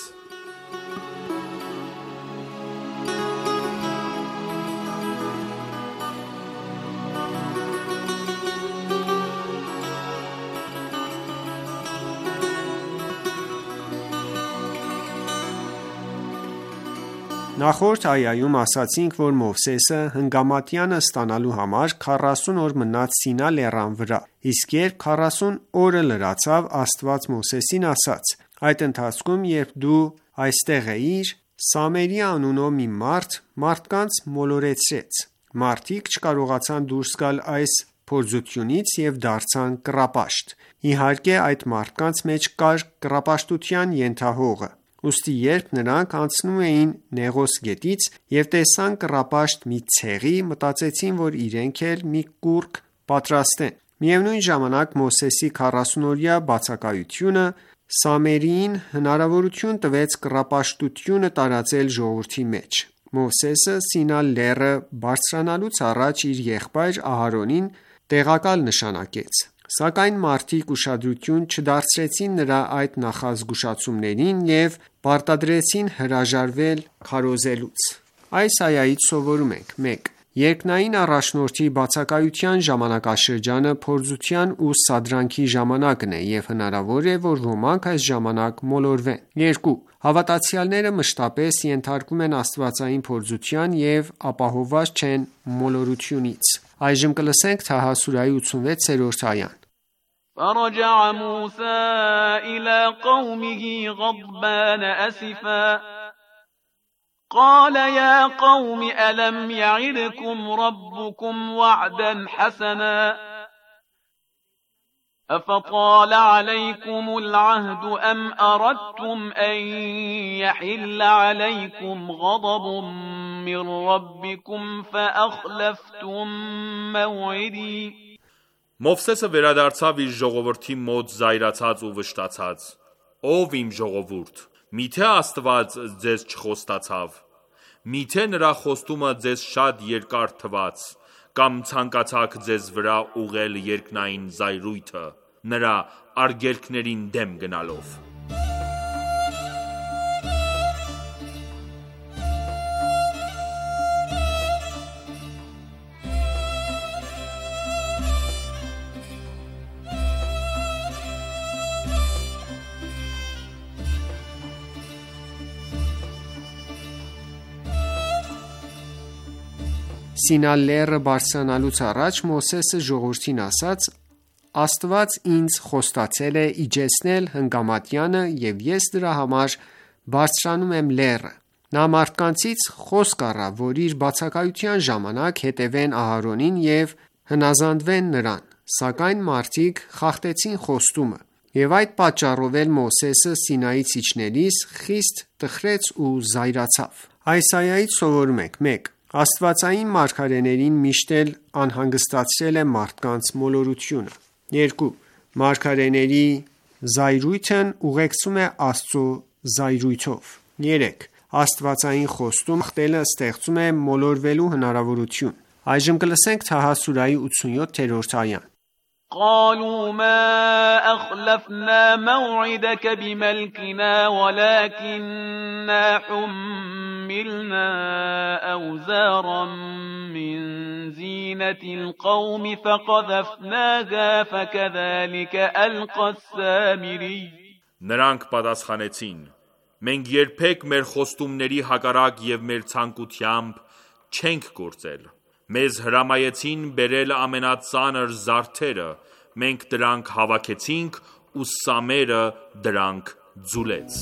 Նախորդ այայում ասացինք, որ Մովսեսը հնգամատյանը ստանալու համար քառասուն օր մնաց Սինա լեռան վրա, իսկ երբ քառասուն օրը լրացավ, Աստված Մովսեսին ասաց. այդ ընթացքում, երբ դու այստեղ էիր, Սամերի անունով մի մարդ մարդկանց մոլորեցրեց։ Մարդիկ չկարողացան դուրս գալ այս փորձությունից և դարձան կռապաշտ։ Իհարկե, այդ մարդկանց մեջ կար կռապաշտության ենթահողը։ Ուստի երբ նրանք անցնում էին Նեղոս գետից և տեսան կռապաշտ մի ցեղի, մտածեցին, որ իրենք էլ մի կուռք պատրաստեն։ Միևնույն ժամանակ Մովսեսի քառասունօրյա բացակայությունը Սամերիին հնարավորություն տվեց կռապաշտությունը տարածել ժողովրդի մեջ։ Մովսեսը Սինա լեռը բարձրանալուց առաջ իր եղբայր Ահարոնին տեղակալ նշանակեց, սակայն մարդիկ ուշադրություն չդարձրեցին նրա այդ նախազգուշացումներին և պարտադրեցին հրաժարվել քարոզելուց։ Այս այայից սովորում ենք. մեկ. Երկնային առաջնորդի բացակայության ժամանակաշրջանը փորձության ու սադրանքի ժամանակն է և հնարավոր է, որ ոմանք այս ժամանակ մոլորվեն։ երկու. Հավատացյալները մշտապես ենթարկվում են աստվածային փորձության և ապահովված չեն մոլորությունից։ Թահա սուրահի ութսունվեցերորդ այան فرجع موسى إلى قومه غضبان أسفا قال يا قوم ألم يعدكم ربكم وعدا حسنا أفطال عليكم العهد أم أردتم أن يحل عليكم غضب من ربكم فأخلفتم موعدي Մովսեսը վերադարձավ իր ժողովրդի մոտ զայրացած ու վշտացած. Ով իմ ժողովուրդ, միթե Աստված ձեզ չխոստացավ, միթե նրա խոստումը ձեզ շատ երկար թվաց, կամ ցանկացաք ձեզ վրա ուղղել երկնային զայրույթը, նրա արգելքներին դեմ գնալով։ Սինա լեռը բարձրանալուց առաջ Մովսեսը ժողովրդին ասաց. Աստված ինձ խոստացել է իջեցնել հնգամատյանը և ես դրա համար բարձրանում եմ լեռը։ Նա մարդկանցից խոսք առավ, որ իր բացակայության ժամանակ հետևեն Ահարոնին և հնազանդվեն նրան, սակայն մարդիկ խախտեցին խոստումը, և այդ պատճառով էլ Մովսեսը Սինայից իջնելիս խիստ տխրեց ու զայրացավ։ Այս այայից սովորում ենք. մեկ. Աստվածային մարգարեներին միշտ էլ անհանգստացրել է մարդկանց մոլորությունը։ երկու. Մարգարեների զայրույթն ուղեկցում է Աստծո զայրույթով։ երեք. Աստվածային խոստում խախտելը ստեղծում է մոլորվելու հնարավորություն։ Թահա սուրահի ութսունյոթերորդ այան قالوا ما أخلفنا موعدك بملكنا ولكننا حملنا أوزارا من زينة القوم فقذفناها فكذلك ألقى السامري Նրանք պատասխանեցին. Մենք երբեք մեր խոստումների հակառակ և մեր ցանկությամբ չենք գործել։ Մեզ հրամայեցին բերել ամենածանր զարդերը, մենք դրանք հավաքեցինք ու Սամերը դրանք ձուլեց։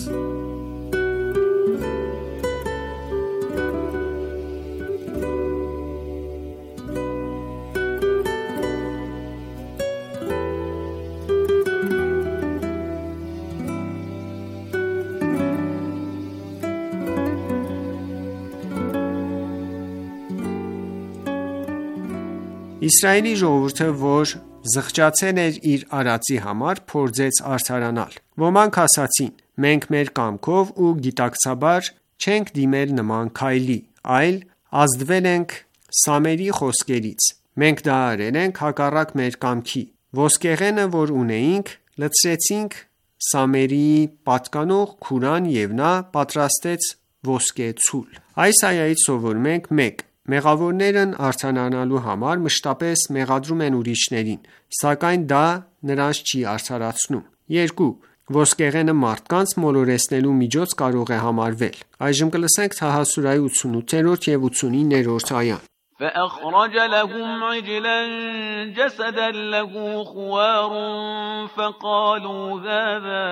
Իսրայելի ժողովուրդը, որ զղջացել էր իր արածի համար, փորձեց արդարանալ։ Ոմանք ասացին. մենք մեր կամքով ու գիտակցաբար չենք դիմել նման քայլի, այլ ազդվել ենք Սամերի խոսքերից։ Մենք դա արել ենք հակառակ մեր կամքի։ Ոսկեղենը, որ ունեինք, լցրեցինք Սամերիի պատկանող քուրան և նա պատրաստեց ոսկե ցուլ։ Այս այայից սովորում ենք. մեկ. Մեղավորներն արդարանալու համար մշտապես մեղադրում են ուրիշներին, սակայն դա նրանց չի արդարացնում։ երկու. Ոսկեղենը մարդկանց մոլորեցնելու միջոց կարող է համարվել։ Թահա սուրահի ութսունութերորդ և ութսունիններորդ այան فأخرج لهم عجلا جسدا له خوار فقالوا هذا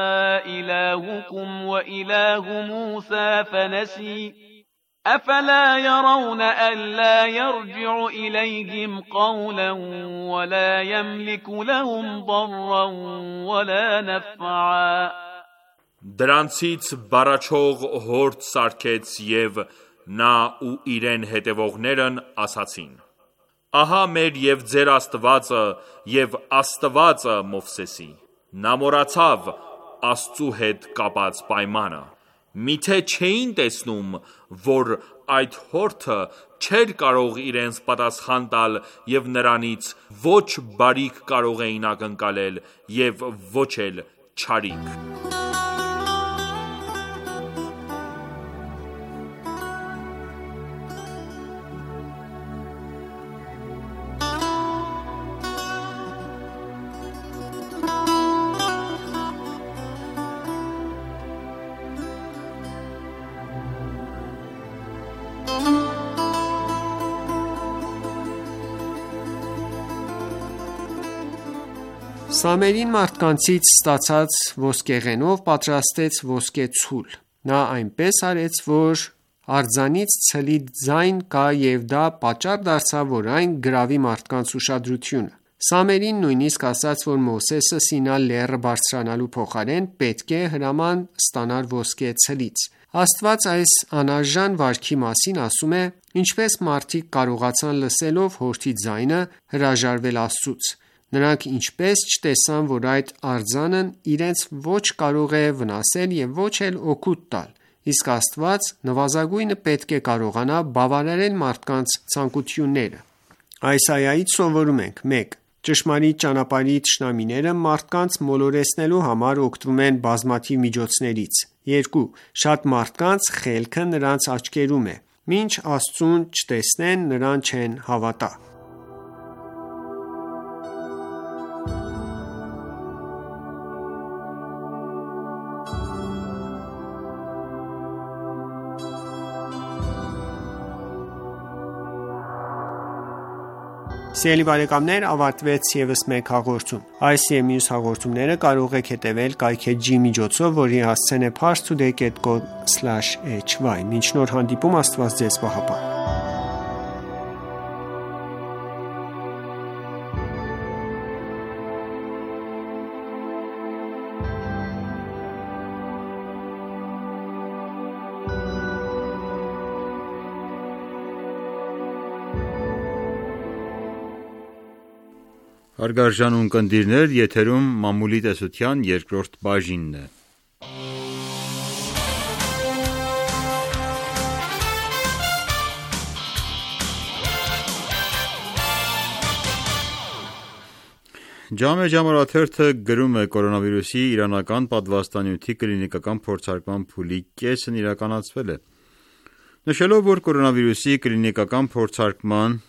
إلهكم وإله موسى فنسي أفلا يرون ألا يرجع إليهم قولا ولا يملك لهم ضرا ولا نفعا Դրանցից բառաչող հորդ սարքեց և նա ու իրեն հետևողներն ասացին. Ահա մեր և ձեր Աստվածը և Աստվածը Մովսեսի: Նա մոռացավ Աստծու հետ կապած պայմանը: Միթե չէին տեսնում, որ այդ հորթը չէր կարող իրենց պատասխան տալ և նրանից ոչ բարիք կարող էին ակնկալել և ոչ էլ չարիք: Սամերին մարդկանցից ստացած ոսկեղենով պատրաստեց ոսկե ցուլ: Նա այնպես արեց, որ արձանից ցլի ձայն գա և դա պատճառ դարձավ, որ այն գրավի մարդկանց ուշադրությունը: Սամերին նույնիսկ ասաց, որ Մովսեսը Սինա լեռը բարձրանալու փոխարեն պետք է հրաման ստանար ոսկե ցլից: Աստված այս անարժան վարքի մասին ասում է. Ինչպես մարդիկ կարողացան լսելով հորթի ձայնը հրաժարվել Աստծուց: Նրանք ինչպես չտեսան, որ այդ արձանն իրենց ոչ կարող է վնասել և ոչ էլ օգուտ տալ: Իսկ Աստված նվազագույնը պետք է կարողանա բավարարել մարդկանց ցանկությունները: Այս այայից սովորում ենք. մեկ. Ճշմարիտ ճանապարհի թշնամիները մարդկանց մոլորեցնելու համար օգտվում են բազմաթիվ միջոցներից: երկու. Շատ մարդկանց խելքը նրանց աչքերում է: Մինչ Աստծուն չտեսնեն, նրան չեն հավատա: Սիրելի բարեկամներ, ավարտվեց ևս մեկ հաղորդում: Այս և մյուս հաղորդումները կարող եք հետևել կայքէջի միջոցով, որի հասցեն է parstoday dot com slash h y: Մինչ նոր հանդիպում, Աստված ձեզ պահապան: Հարգարժան ունկնդիրներ, եթերում մամուլի տեսության երկրորդ բաժինն է: Ջամե ջամ օրաթերթը գրում է. Կորոնավիրուսի իրանական պատվաստանյութի կլինիկական փորձարկման փուլի կեսն իրականացվել է: Նշելով, որ կորոնավիրուսի կլինիկական փորձարկման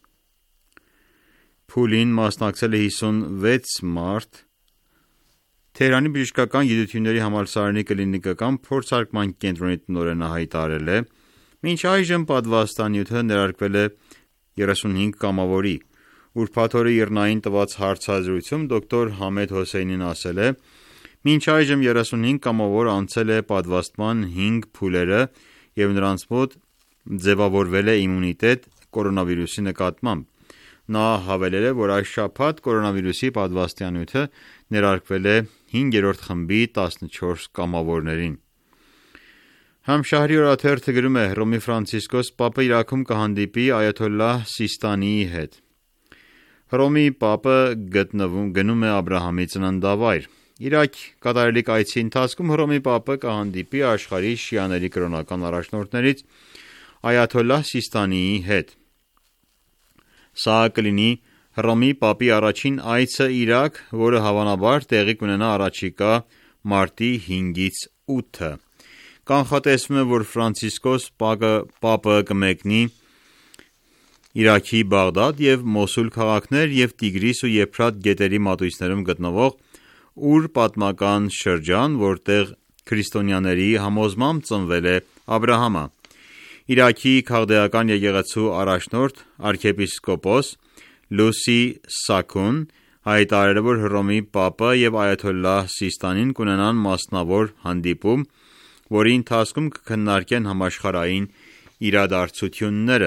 փուլին մասնակցել է հիսունվեց մարդ, Թեհրանի բժշկական գիտությունների համալսարանի կլինիկական փորձարկման կենտրոնի տնօրենը հայտարարել է. Մինչ այժմ պատվաստանյութը ներարկվել է երեսունհինգ կամավորի: Ուրբաթ օրը ԻՌՆԱ-ին տված հարցազրույցում դոկտոր Համեդ Հոսեյնին ասել է. Մինչ այժմ երեսունհինգ կամավոր անցել է պատվաստման հինգ փուլերը և նրանց մոտ ձևավորվել է իմունիտետ կորոնավիրուսի նկատմամբ: Նա հավելել է, որ այս շաբաթ կորոնավիրուսի պատվաստանյութը ներարկվել է հինգերորդ խմբի տասնչորս կամավորներին: Համշահրի օրաթերթը գրում է. Հռոմի Ֆրանցիսկոս պապը Իրաքում կհանդիպի այաթոլլահ Սիստանիի հետ: Հռոմի պապը գնում է Աբրահամի ծննդավայր: Իրաք կատարելիք այցի ընթացքում Հռոմի պապը կհանդիպի աշխարհի շիաների կրոնական առաջնորդներից այաթոլլահ Սիստանիի հետ: Սա կլինի Հռոմի պապի առաջին այցը Իրաք, որը հավանաբար տեղի կունենա առաջիկա մարտի հինգից ութը: Կանխատեսվում է, որ Ֆրանցիսկոս պապը կմեկնի Իրաքի Բաղդադ և Մոսուլ քաղաքներ և Տիգրիս ու Եփրատ գետերի մատույցներում գտնվող Ուր պատմական շրջան, որտեղ քրիստոնյաների համոզմամբ ծնվել է Աբրահամը: Իրաքի քաղդեական եկեղեցու առաջնորդ arczepiskopos Լուսի Սաքուն հայտարարել է, որ Հռոմի պապը և այաթոլլահ Սիստանին կունենան մասնավոր հանդիպում, որի ընթացքում կքննարկեն համաշխարհային իրադարձությունները: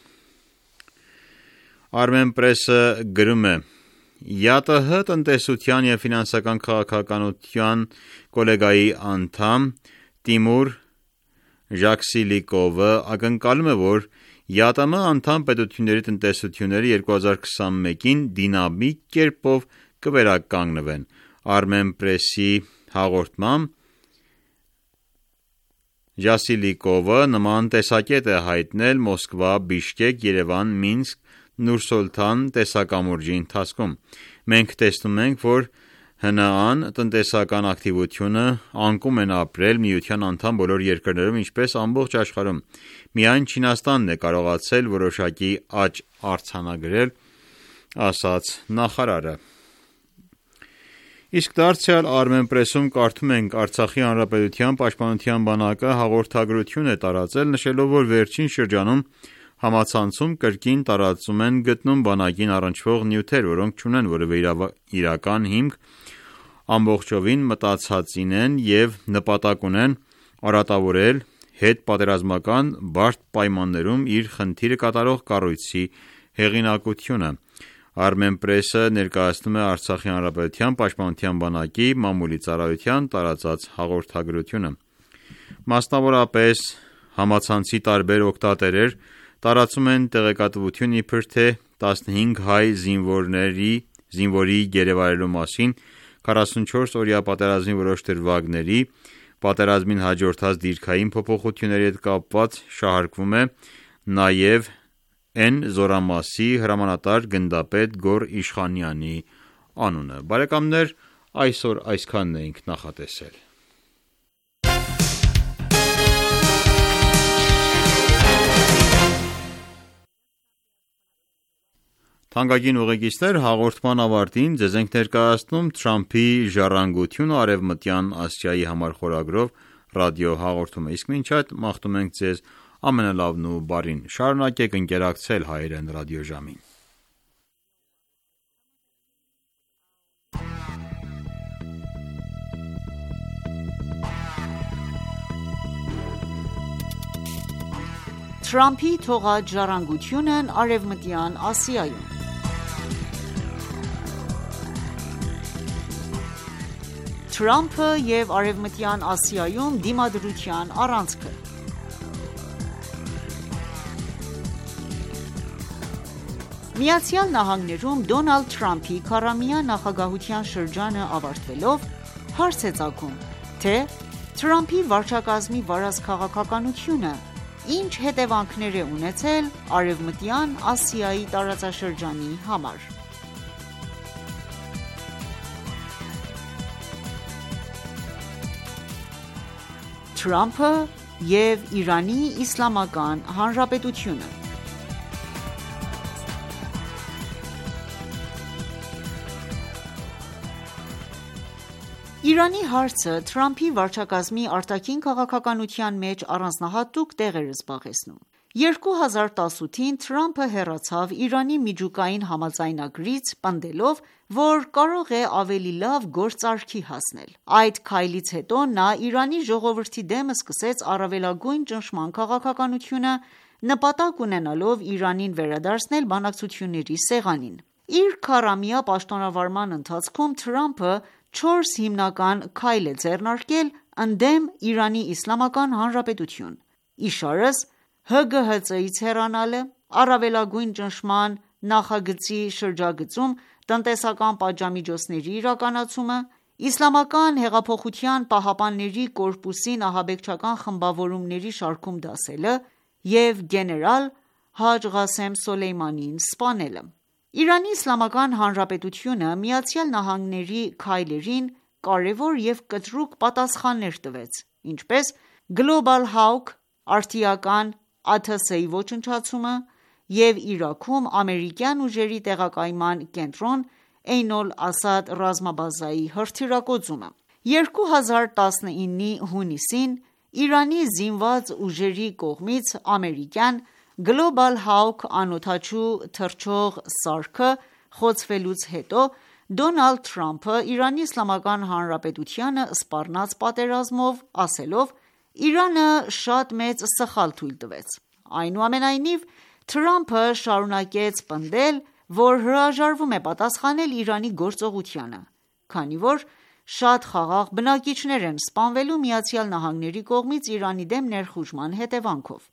Armenpress-ը գրում է. ՅԱՏՀ տնտեսության և ֆինանսական քաղաքականության կոլեգիայի անդամ Տիմուր Ժաքսիլիկովը ակնկալում է, որ ԵԱՏՄ անդամ պետությունների տնտեսությունները երկու հազար քսանմեկին դինամիկ կերպով կվերականգնվեն։ Armenpress-ի հաղորդմամբ Ժասիլիկովը նման տեսակետ է հայտնել Մոսկվա, Բիշկեք, Երևան, Մինսկ, Նուր-Սուլթան տեսակամուրջի ընթացքում։ Մենք տեսնում ենք, որ ՀՆԱ-ն տնտեսական ակտիվությունը անկում են ապրել միության անդամ բոլոր երկրներում, ինչպես ամբողջ աշխարհում։ Միայն Չինաստանն է կարողացել որոշակի աճ արձանագրել, ասաց նախարարը։ Իսկ դարձյալ Armenpress-ում կարդում ենք Արցախի հանրապետության պաշտպանության բանակը հաղորդագրություն է տարածել, նշելով, որ վերջին շրջանում համացանցում կրկին տարածում են գտնում բանակին առնչվող նյութեր, որոնք չունեն որևէ իրական հիմք, ամբողջովին մտածածին են և նպատակ ունեն արատավորել հետպատերազմական բարդ պայմաններում իր խնդիրը կատարող կառույցի հեղինակությունը։ Armenpress-ը ներկայացնում է Արցախի հանրապետության պաշտպանության բանակի մամուլի ծառայության տարածած հաղորդագրությունը։ Մասնավորապես համացանցի տարբեր օգտատերեր տարածում են տեղեկատվություն, իբր թե տասնհինգ հայ զինվորների զինվորի գերեվարելու մասին, քառասունչորս օրյա պատերազմի որոշ դրվագների, պատերազմին հաջորդած դիրքային փոփոխությունների հետ կապված շահարկվում է նաև N զորամասի հրամանատար գնդապետ Գոռ Իշխանյանի անունը։ Բարեկամներ, այսօր այսքանն էինք նախատեսել։ Թանկագին ուղեկիցներ, հաղորդման ավարտին ձեզ ենք ներկայացնում Թրամփի ժառանգությունը Արևմտյան Ասիայի համար խորագրով ռադիոհաղորդումը։ Իսկ մինչ այդ մաղթում ենք ձեզ ամենալավն ու բարին։ Շարունակեք ընկերակցել հայերեն ռադիոժամին։ Թրամփի թողած ժառանգությունն Արևմտյան Ասիայում։ Թրամփը և Արևմտյան Ասիայում դիմադրության առանցքը։ Միացյալ Նահանգներում Դոնալդ Թրամփի քառամյա նախագահության շրջանը ավարտվելով հարց է ծագում, թե Թրամփի վարչակազմի վարած քաղաքականությունը ինչ հետևանքներ է ունեցել Արևմտյան Ասիայի տարածաշրջանի համար։ Թրամփը և Իրանի Իսլամական Հանրապետությունը։ Իրանի հարցը Թրամփի վարչակազմի արտաքին քաղաքականության մեջ առանձնահատուկ տեղ էր զբաղեցնում։ երկու հազար տասութին Թրամփը հեռացավ Իրանի միջուկային համաձայնագրից, պնդելով, որ կարող է ավելի լավ գործարքի հասնել։ Այդ քայլից հետո նա Իրանի ժողովրդի դեմ սկսեց առավելագույն ճնշման քաղաքականությունը, նպատակ ունենալով Իրանին վերադարձնել բանակցությունների սեղանին։ Իր քառամյա պաշտոնավարման ընթացքում Թրամփը չորս հիմնական քայլ է ձեռնարկել ընդդեմ Իրանի Իսլամական Հանրապետություն, իշարս Հ Գ Հ Ց-ից հեռանալը, առավելագույն ճնշման նախագծի շրջագծում տնտեսական պատժամիջոցների իրականացումը, Իսլամական հեղափոխության պահապանների կորպուսին ահաբեկչական խմբավորումների շարքում դասելը և գեներալ Հաջ Ղասեմ Սոլեյմանիին սպանելը։ Իրանի Իսլամական Հանրապետությունը Միացյալ Նահանգների քայլերին կարևոր և կտրուկ պատասխաններ տվեց, ինչպես Global Hawk արդիական Ա Թ Ս-ի ոչնչացումը և Իրաքում ամերիկյան ուժերի տեղակայման կենտրոն Էյն ալ-Ասադ ռազմաբազայի հրթիռակոծումը։ երկու հազար տասնինի հունիսին Իրանի զինված ուժերի կողմից ամերիկյան Global Hawk անօդաչու թռչող սարքը խոցվելուց հետո Դոնալդ Թրամփը Իրանի Իսլամական Հանրապետությանը սպառնաց պատերազմով, ասելով. «Իրանը շատ մեծ սխալ թույլ տվեց»։ Այնուամենայնիվ, Թրամփը շարունակեց պնդել, որ հրաժարվում է պատասխանել Իրանի գործողությանը, քանի որ շատ խաղաղ բնակիչներ են սպանվելու Միացյալ Նահանգների կողմից Իրանի դեմ ներխուժման հետևանքով։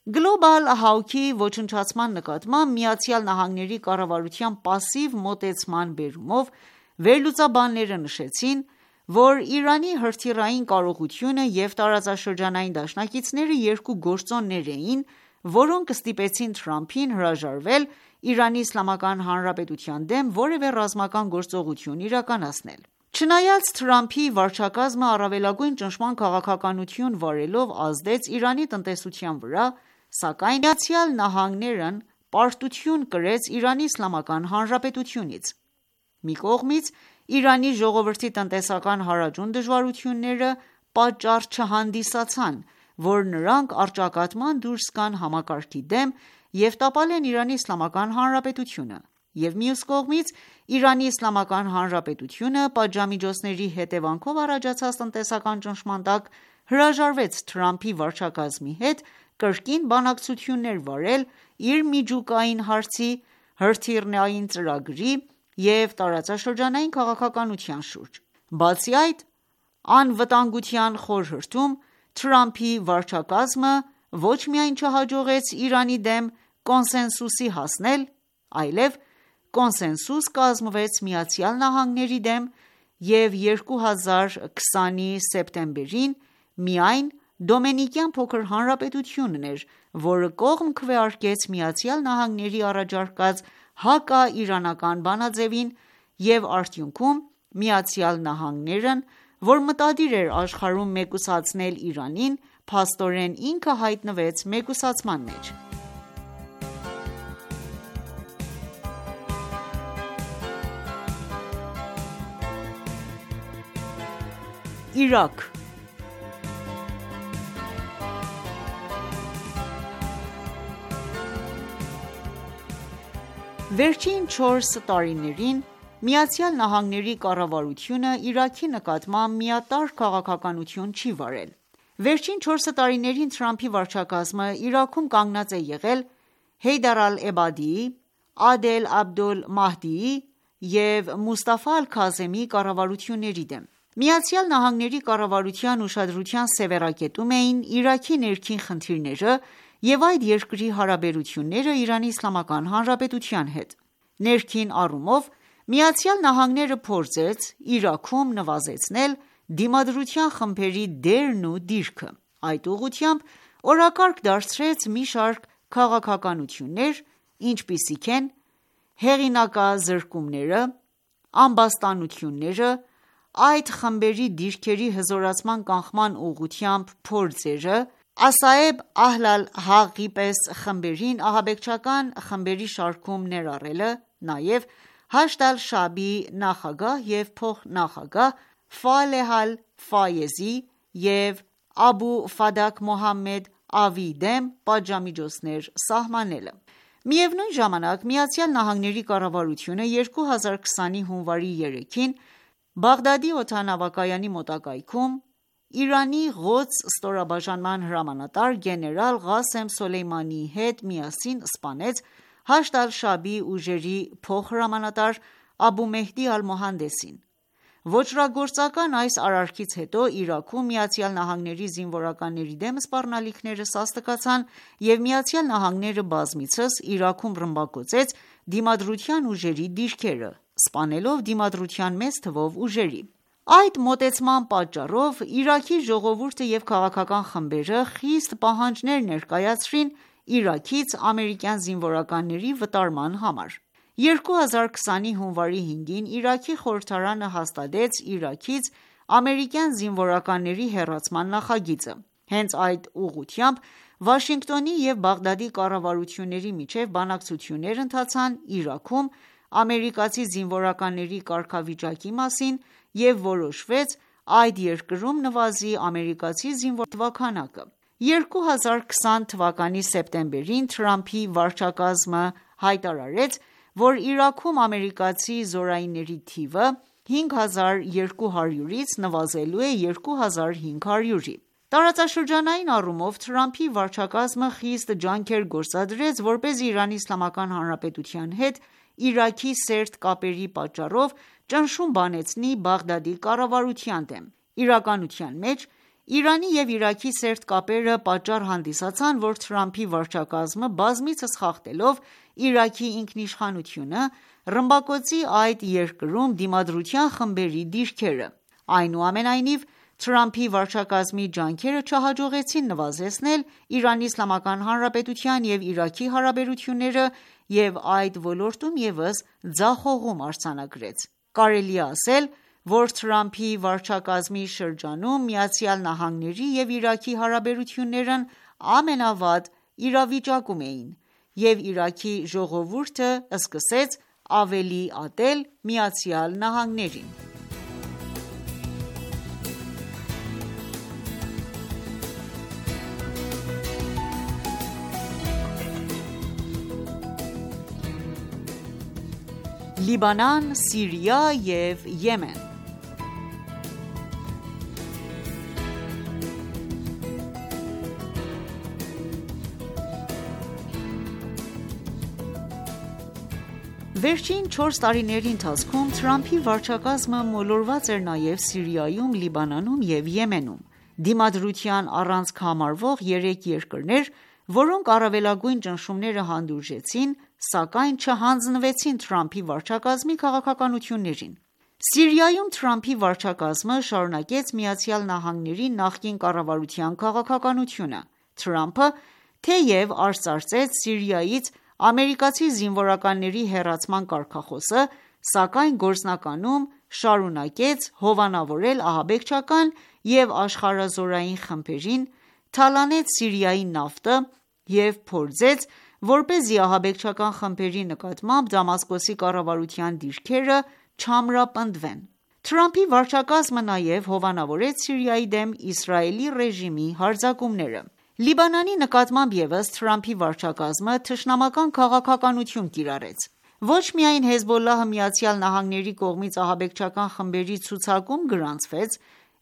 Global Hawk-ի ոչնչացման նկատմամբ Միացյալ Նահանգների կառավարության պասիվ մոտեցման բերումով վերլուծաբանները նշեցին, որ Իրանի հրթիռային կարողությունը և տարածաշրջանային դաշնակիցները երկու գործոններ էին, որոնք ստիպեցին Թրամփին հրաժարվել Իրանի Իսլամական Հանրապետության դեմ որևէ ռազմական գործողություն իրականացնել։ Չնայած Թրամփի վարչակազմը առավելագույն ճնշման քաղաքականություն վարելով ազդեց Իրանի տնտեսության վրա, սակայն Միացյալ Նահանգներն պարտություն կրեց Իրանի Իսլամական Հանրապետությունից։ Մի կողմից Իրանի ժողովրդի տնտեսական հարաճուն դժվարությունները պատճառ չհանդիսացան, որ նրանք առճակատման դուրս գան համակարգի դեմ և տապալեն Իրանի Իսլամական Հանրապետությունը, և մյուս կողմից Իրանի Իսլամական Հանրապետությունը պատժամիջոցների հետևանքով առաջացած տնտեսական ճնշման տակ հրաժարվեց Թրամփի վարչակազմի հետ կրկին բանակցություններ վարել իր միջուկային հարցի, հրթիռային ծրագրի և տարածաշրջանային քաղաքականության շուրջ։ Բացի այդ, Անվտանգության խորհրդում Թրամփի վարչակազմը ոչ միայն չհաջողեց Իրանի դեմ կոնսենսուսի հասնել, այլև կոնսենսուս կազմվեց Միացյալ Նահանգների դեմ և երկու հազար քսանի սեպտեմբերին միայն Դոմինիկյան Փոքր Հանրապետությունն էր, որը կողմ քվեարկեց Միացյալ Նահանգների առաջարկած հակաիրանական բանաձևին և արդյունքում Միացյալ Նահանգներն, որ մտադիր էր աշխարհում մեկուսացնել Իրանին, փաստորեն ինքը հայտնվեց մեկուսացման մեջ։ Իրաք Վերջին չորս տարիներին Միացյալ Նահանգների կառավարությունը Իրաքի նկատմամբ միատարր քաղաքականություն չի վարել։ Վերջին չորս տարիներին Թրամփի վարչակազմը Իրաքում կանգնած է եղել Հեյդար ալ-Էբադիի, Ադել Աբդոլ Մահդիի և Մուստաֆա Ալ-Քազեմի կառավարությունների դեմ։ Միացյալ Նահանգների կառավարության ուշադրության սևեռակետում էին Իրաքի ներքին խնդիրները և այդ երկրի հարաբերությունները Իրանի Իսլամական Հանրապետության հետ։ Ներքին առումով Միացյալ Նահանգները փորձեց Իրաքում նվազեցնել դիմադրության խմբերի դերն ու դիրքը։ Այդ ուղղությամբ օրակարգ դարձրեց մի շարք քաղաքականություններ, ինչպիսիք են հեղինակազրկումները, ամբաստանությունները, այդ խմբերի դիրքերի հզորացման կանխման ուղղությամբ փորձերը, Ասաեբ Ահլ Ալ-Հաղի պես խմբերին ահաբեկչական խմբերի շարքում ներառելը, նաև Հաշդ Ալ-Շաաբի նախագահ և փոխնախագահ Ֆալեհ Ալ-Ֆայեզի և Աբու Ֆադաք Մոհամմեդ Ավիի դեմ պատժամիջոցներ սահմանելը։ Միևնույն ժամանակ Միացյալ Նահանգների կառավարությունը երկու հազար քսանի հունվարի երեքին Բաղդադի օդանավակայանի մոտակայքում Իրանի Ղոդս ստորաբաժանման հրամանատար գեներալ Ղասեմ Սոլեյմանիի հետ միասին սպանեց Հաշդ Ալ-Շաաբի ուժերի փոխհրամանատար Աբու Մեհդի Ալ-Մոհանդեսին։ Ոճրագործական այս արարքից հետո Իրաքում Միացյալ Նահանգների զինվորականների դեմ սպառնալիքները սաստկացան և Միացյալ Նահանգները բազմիցս Իրաքում ռմբակոծեց դիմադրության ուժերի դիրքերը, սպանելով դիմադրության մեծ թվով ուժերի։ Այդ մոտեցման պատճառով Իրաքի ժողովուրդը և քաղաքական խմբերը խիստ պահանջներ ներկայացրին Իրաքից ամերիկյան զինվորականների վտարման համար։ երկու հազար քսանի հունվարի հինգին Իրաքի խորհրդարանը հաստատեց Իրաքից ամերիկյան զինվորականների հեռացման նախագիծը։ Հենց այդ ուղղությամբ Վաշինգտոնի և Բաղդադի կառավարությունների միջև բանակցություններ ընթացան Իրաքում ամերիկացի զինվորականների կարգավիճակի մասին և որոշվեց այդ երկրում նվազի ամերիկացի զինվորների թվաքանակը։ երկու հազար քսան թվականի սեպտեմբերին Թրամփի վարչակազմը հայտարարեց, որ Իրաքում ամերիկացի զորայինների թիվը հինգ հազար երկու հարյուրից նվազելու է երկու հազար հինգ հարյուրի։ Տարածաշրջանային առումով Թրամփի վարչակազմը խիստ ջանքեր գործադրեց, որպեսզի Իրանի Իսլամական Հանրապետության հետ Իրաքի սերտ կապերի պատճառով ճնշում բանեցնի Բաղդադի կառավարության դեմ։ Իրականության մեջ Իրանի և Իրաքի սերտ կապերը պատճառ հանդիսացան, որ Թրամփի վարչակազմը բազմիցս խախտելով Իրաքի ինքնիշխանությունը, ռմբակոծի այդ երկրում դիմադրության խմբերի դիրքերը: Այնուամենայնիվ, Թրամփի վարչակազմի ջանքերը չհաջողեցին նվազեցնել ԻԻՀ-ի և Իրաքի հարաբերությունները և այդ ոլորտում ևս ձախողում արձանագրեց: Կարելի է ասել, որ Թրամփի վարչակազմի շրջանում ԱՄՆ-ի և Իրաքի հարաբերություններն ամենավատ իրավիճակում էին, և Իրաքի ժողովուրդը սկսեց ավելի ատել ԱՄՆ-ին: Լիբանան, Սիրիա և Եմեն Վերջին չորս տարիների ընթացքում Թրամփի վարչակազմը մոլորված էր նաև Սիրիայում, Լիբանանում և Եմենում: Դիմադրության առանցք համարվող երեք երկրներ, որոնք առավելագույն ճնշումները հանդուրժեցին, սակայն չհանձնվեցին Թրամփի վարչակազմի քաղաքականություններին: Սիրիայում Թրամփի վարչակազմը շարունակեց ԱՄՆ-ի նախկին կառավարության քաղաքականությունը: Թրամփը թեև արծարծեց Սիրիայից ամերիկացի զինվորականների հեռացման կարգախոսը, սակայն գործնականում շարունակեց հովանավորել ահաբեկչական և աշխարհազորային խմբերին, թալանեց Սիրիայի նավթը և փորձեց, որպեսզի ահաբեկչական խմբերի նկատմամբ Դամասկոսի կառավարության դիրքերը չամրապնդվեն: Թրամփի վարչակազմը նաև հովանավորեց Սիրիայի դեմ Իսրայելի ռեժիմի հարձակումները: Լիբանանի նկատմամբ ևս Թրամփի վարչակազմը թշնամական քաղաքականություն կիրառեց: Ոչ միայն Հեզբոլլահը ԱՄՆ-ի կողմից ահաբեկչական խմբերի ցուցակում գրանցվեց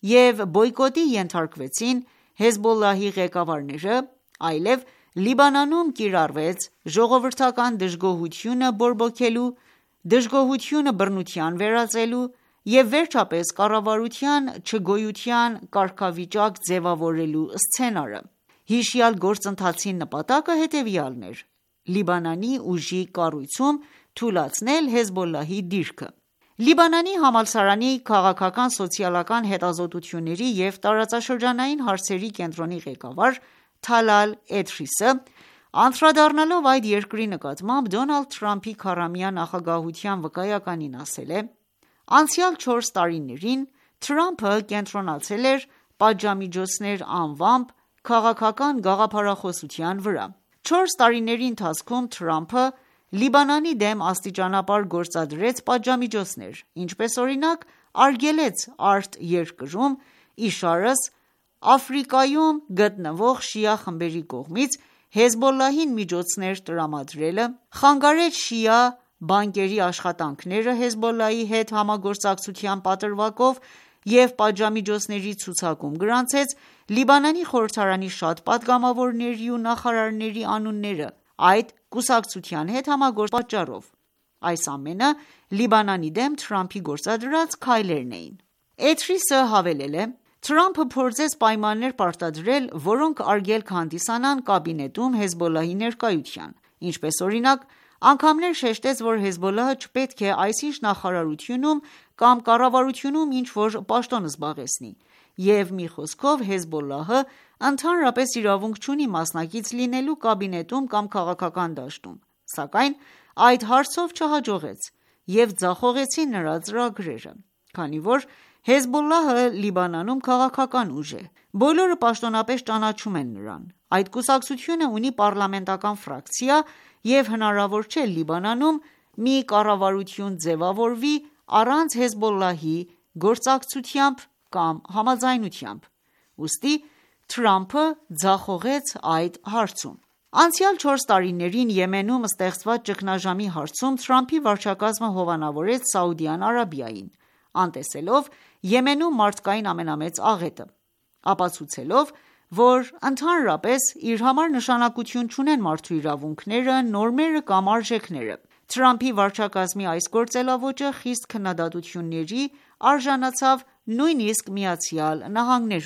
և բոյկոտի ենթարկվեցին Հեզբոլլահի ղեկավարները, այլև Լիբանանում կիրառվեց ժողովրդական դժգոհությունը բորբոքելու, դժգոհությունը բռնության վերածելու և վերջապես կառավարության չգոյության կարգավիճակ ձևավորելու սցենարը: Հիշյալ գործընթացի նպատակը հետևյալն էր՝ Լիբանանի ուժի կառույցում թուլացնել Հեզբոլլահի դիրքը: Լիբանանի համալսարանի քաղաքական, սոցիալական հետազոտությունների և տարածաշրջանային հարցերի կենտրոնի ղեկավար Թալալ Էդրիսը, անդրադառնալով այդ երկրի նկատմամբ Դոնալդ Թրամփի քառամյա նախագահության վկայականին, ասել է. «Անցյալ չորս տարիներին Թրամփը կենտրոնացել էր «պատժամիջոցներ» անվամբ քաղաքական գաղափարախոսության վրա: Չորս տարիների ընթացքում Թրամփը Լիբանանի դեմ աստիճանաբար գործադրեց պատժամիջոցներ, ինչպես օրինակ արգելեց արտերկրում իշարս Աֆրիկայում գտնվող շիա խմբերի կողմից Հեզբոլլահին միջոցներ տրամադրելը, խանգարեց շիա բանկերի աշխատանքները Հեզբոլլահի հետ համագործակցության պատրվակով և պատժամիջոցների ցուցակում գրանցեց Լիբանանի խորհրդարանի շատ պատգամավորների ու նախարարների անունները այդ կուսակցության հետ համագործակցության պատճառով: Այս ամենը Լիբանանի դեմ Թրամփի գործադրած քայլերն էին»: Էդրիսը հավելել է. «Թրամփը փորձեց պայմաններ պարտադրել, որոնք արգելք հանդիսանան կաբինետում Հեզբոլլահի ներկայության: Ինչպես օրինակ, անգամներ շեշտեց, որ Հեզբոլլահը չպետք է այսինչ նախարարությունում կամ կառավարությունում ինչ-որ պաշտոն զբաղեցնի և մի խոսքով Հեզբոլլահը ընդհանրապես իրավունք չունի մասնակից լինելու կաբինետում կամ քաղաքական դաշտում: Սակայն այդ հարցով չհաջողեց և ձախողեցին նրա ծրագրերը: Քանի որ Հեզբոլլահը Լիբանանում քաղաքական ուժ է, բոլորը պաշտոնապես ճանաչում են նրան: Այդ կուսակցությունը ունի պառլամենտական ֆրակցիա և հնարավոր չէ Լիբանանում մի կառավարություն ձևավորվի առանց Հեզբոլլահի գործակցությամբ կամ համաձայնությամբ: Ուստի Թրամփը ձախողեց այդ հարցում»: Անցյալ չորս տարիներին Եմենում ստեղծված ճգնաժամի հարցում Թրամփի վարչակազմը հովանավորեց Սաուդյան Արաբիային, անտեսելով Եմենում մարդկային ամենամեծ աղետը, ապացուցելով, որ ընդհանրապես իր համար նշանակություն չունեն մարդու իրավունքները, նորմերը կամ արժեքները: Թրամփի վարչակազմի այս գործելաոճը խիստ քննադատությունների արժանացավ նույնիսկ ԱՄՆ-ում: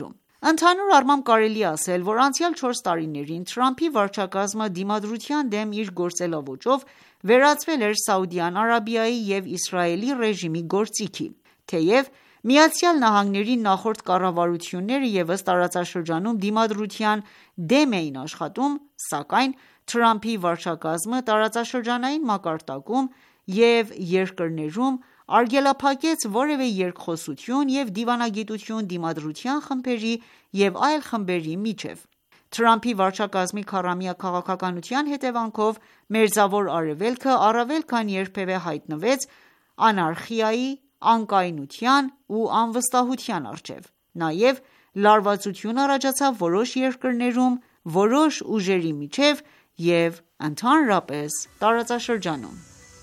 Ընդհանուր առմամբ կարելի է ասել, որ անցյալ չորս տարիներին Թրամփի վարչակազմը դիմադրության դեմ իր գործելաոճով վերածվել էր Սաուդյան Արաբիայի և Իսրայելի ռեժիմի գործիքի: Թեև ԱՄՆ-ի նախորդ կառավարությունները ևս տարածաշրջանում դիմադրության դեմ էին աշխատում, սակայն Թրամփի վարչակազմը տարածաշրջանային մակարդակում և երկրներում արգելափակեց որևէ երկխոսություն և դիվանագիտություն դիմադրության խմբերի և այլ խմբերի միջև: Թրամփի վարչակազմի քառամյա քաղաքականության հետևանքով Մերձավոր Արևելքը առավել քան երբևէ հայտնվեց անարխիայի, անկայունության ու անվստահության առջև: Նաև լարվածություն առաջացավ որոշ երկրներում, որոշ ուժերի միջև և ընդհանրապես տարածաշրջանում: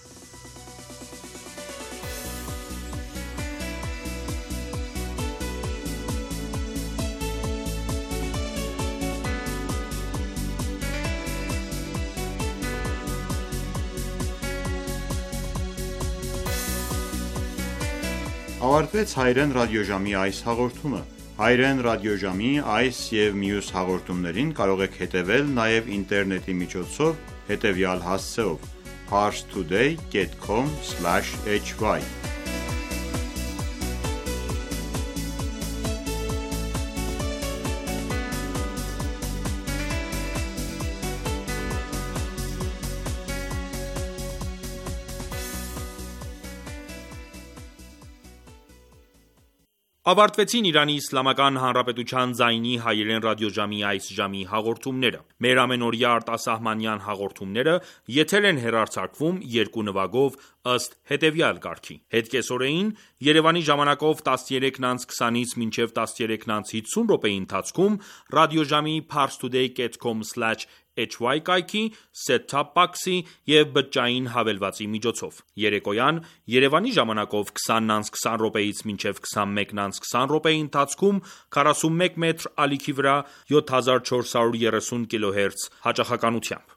Ավարտվեց հայրեն ռադիոժամի այս հաղորդումը: Հայրեն ռադիոժամի այս և մյուս հաղորդումներին կարող եք հետևել նաև ինտերնետի միջոցով հետևյալ հասցեով՝ parstoday dot com slash h y Ավարտվեցին Իրանի Իսլամական Հանրապետության ձայնի հայերեն ռադիոժամի այս ժամի հաղորդումները: Մեր ամենօրյա արտասահմանյան հաղորդումները եթեր են հեռարձակվում երկու նվագով ըստ հետևյալ կարգի: Հետկեսօրեին Երևանի ժամանակով տասներեքն անց քսանից մինչև տասներեքն անց հիսուն րոպեի ընթացքում ռադիոժամի parstoday dot com slash h y կայքի, set-top box-ի և բջջային հավելվածի միջոցով: Երեկոյան Երևանի ժամանակով քսանն անց քսան րոպեից մինչև քսանմեկն անց քսան րոպեի ընթացքում քառասունմեկ մետր ալիքի վրա յոթ հազար չորս հարյուր երեսուն կիլոհերց հաճախականությամբ: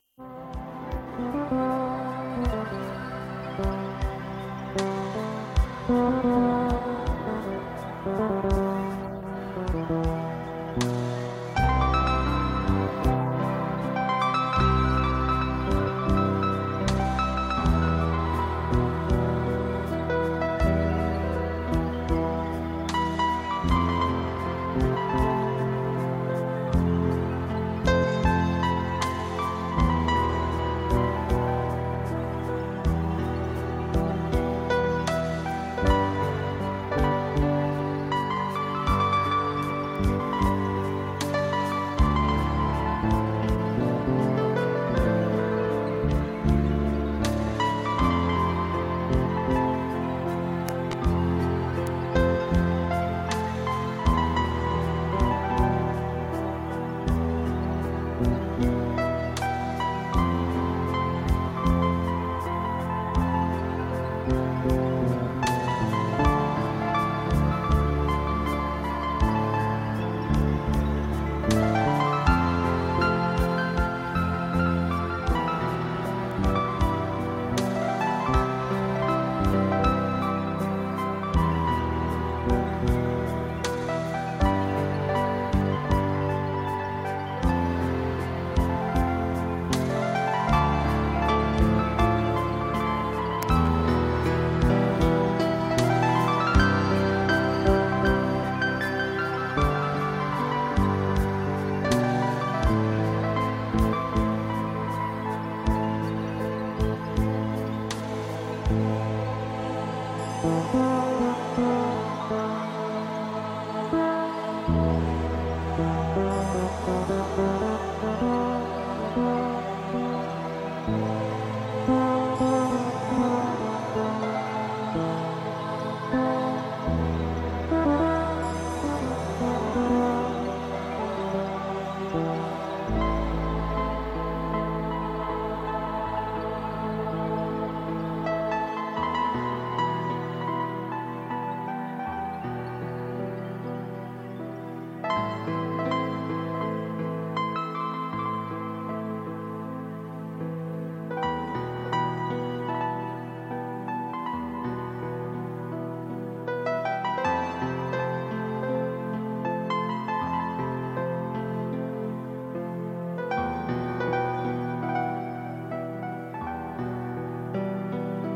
Thank you.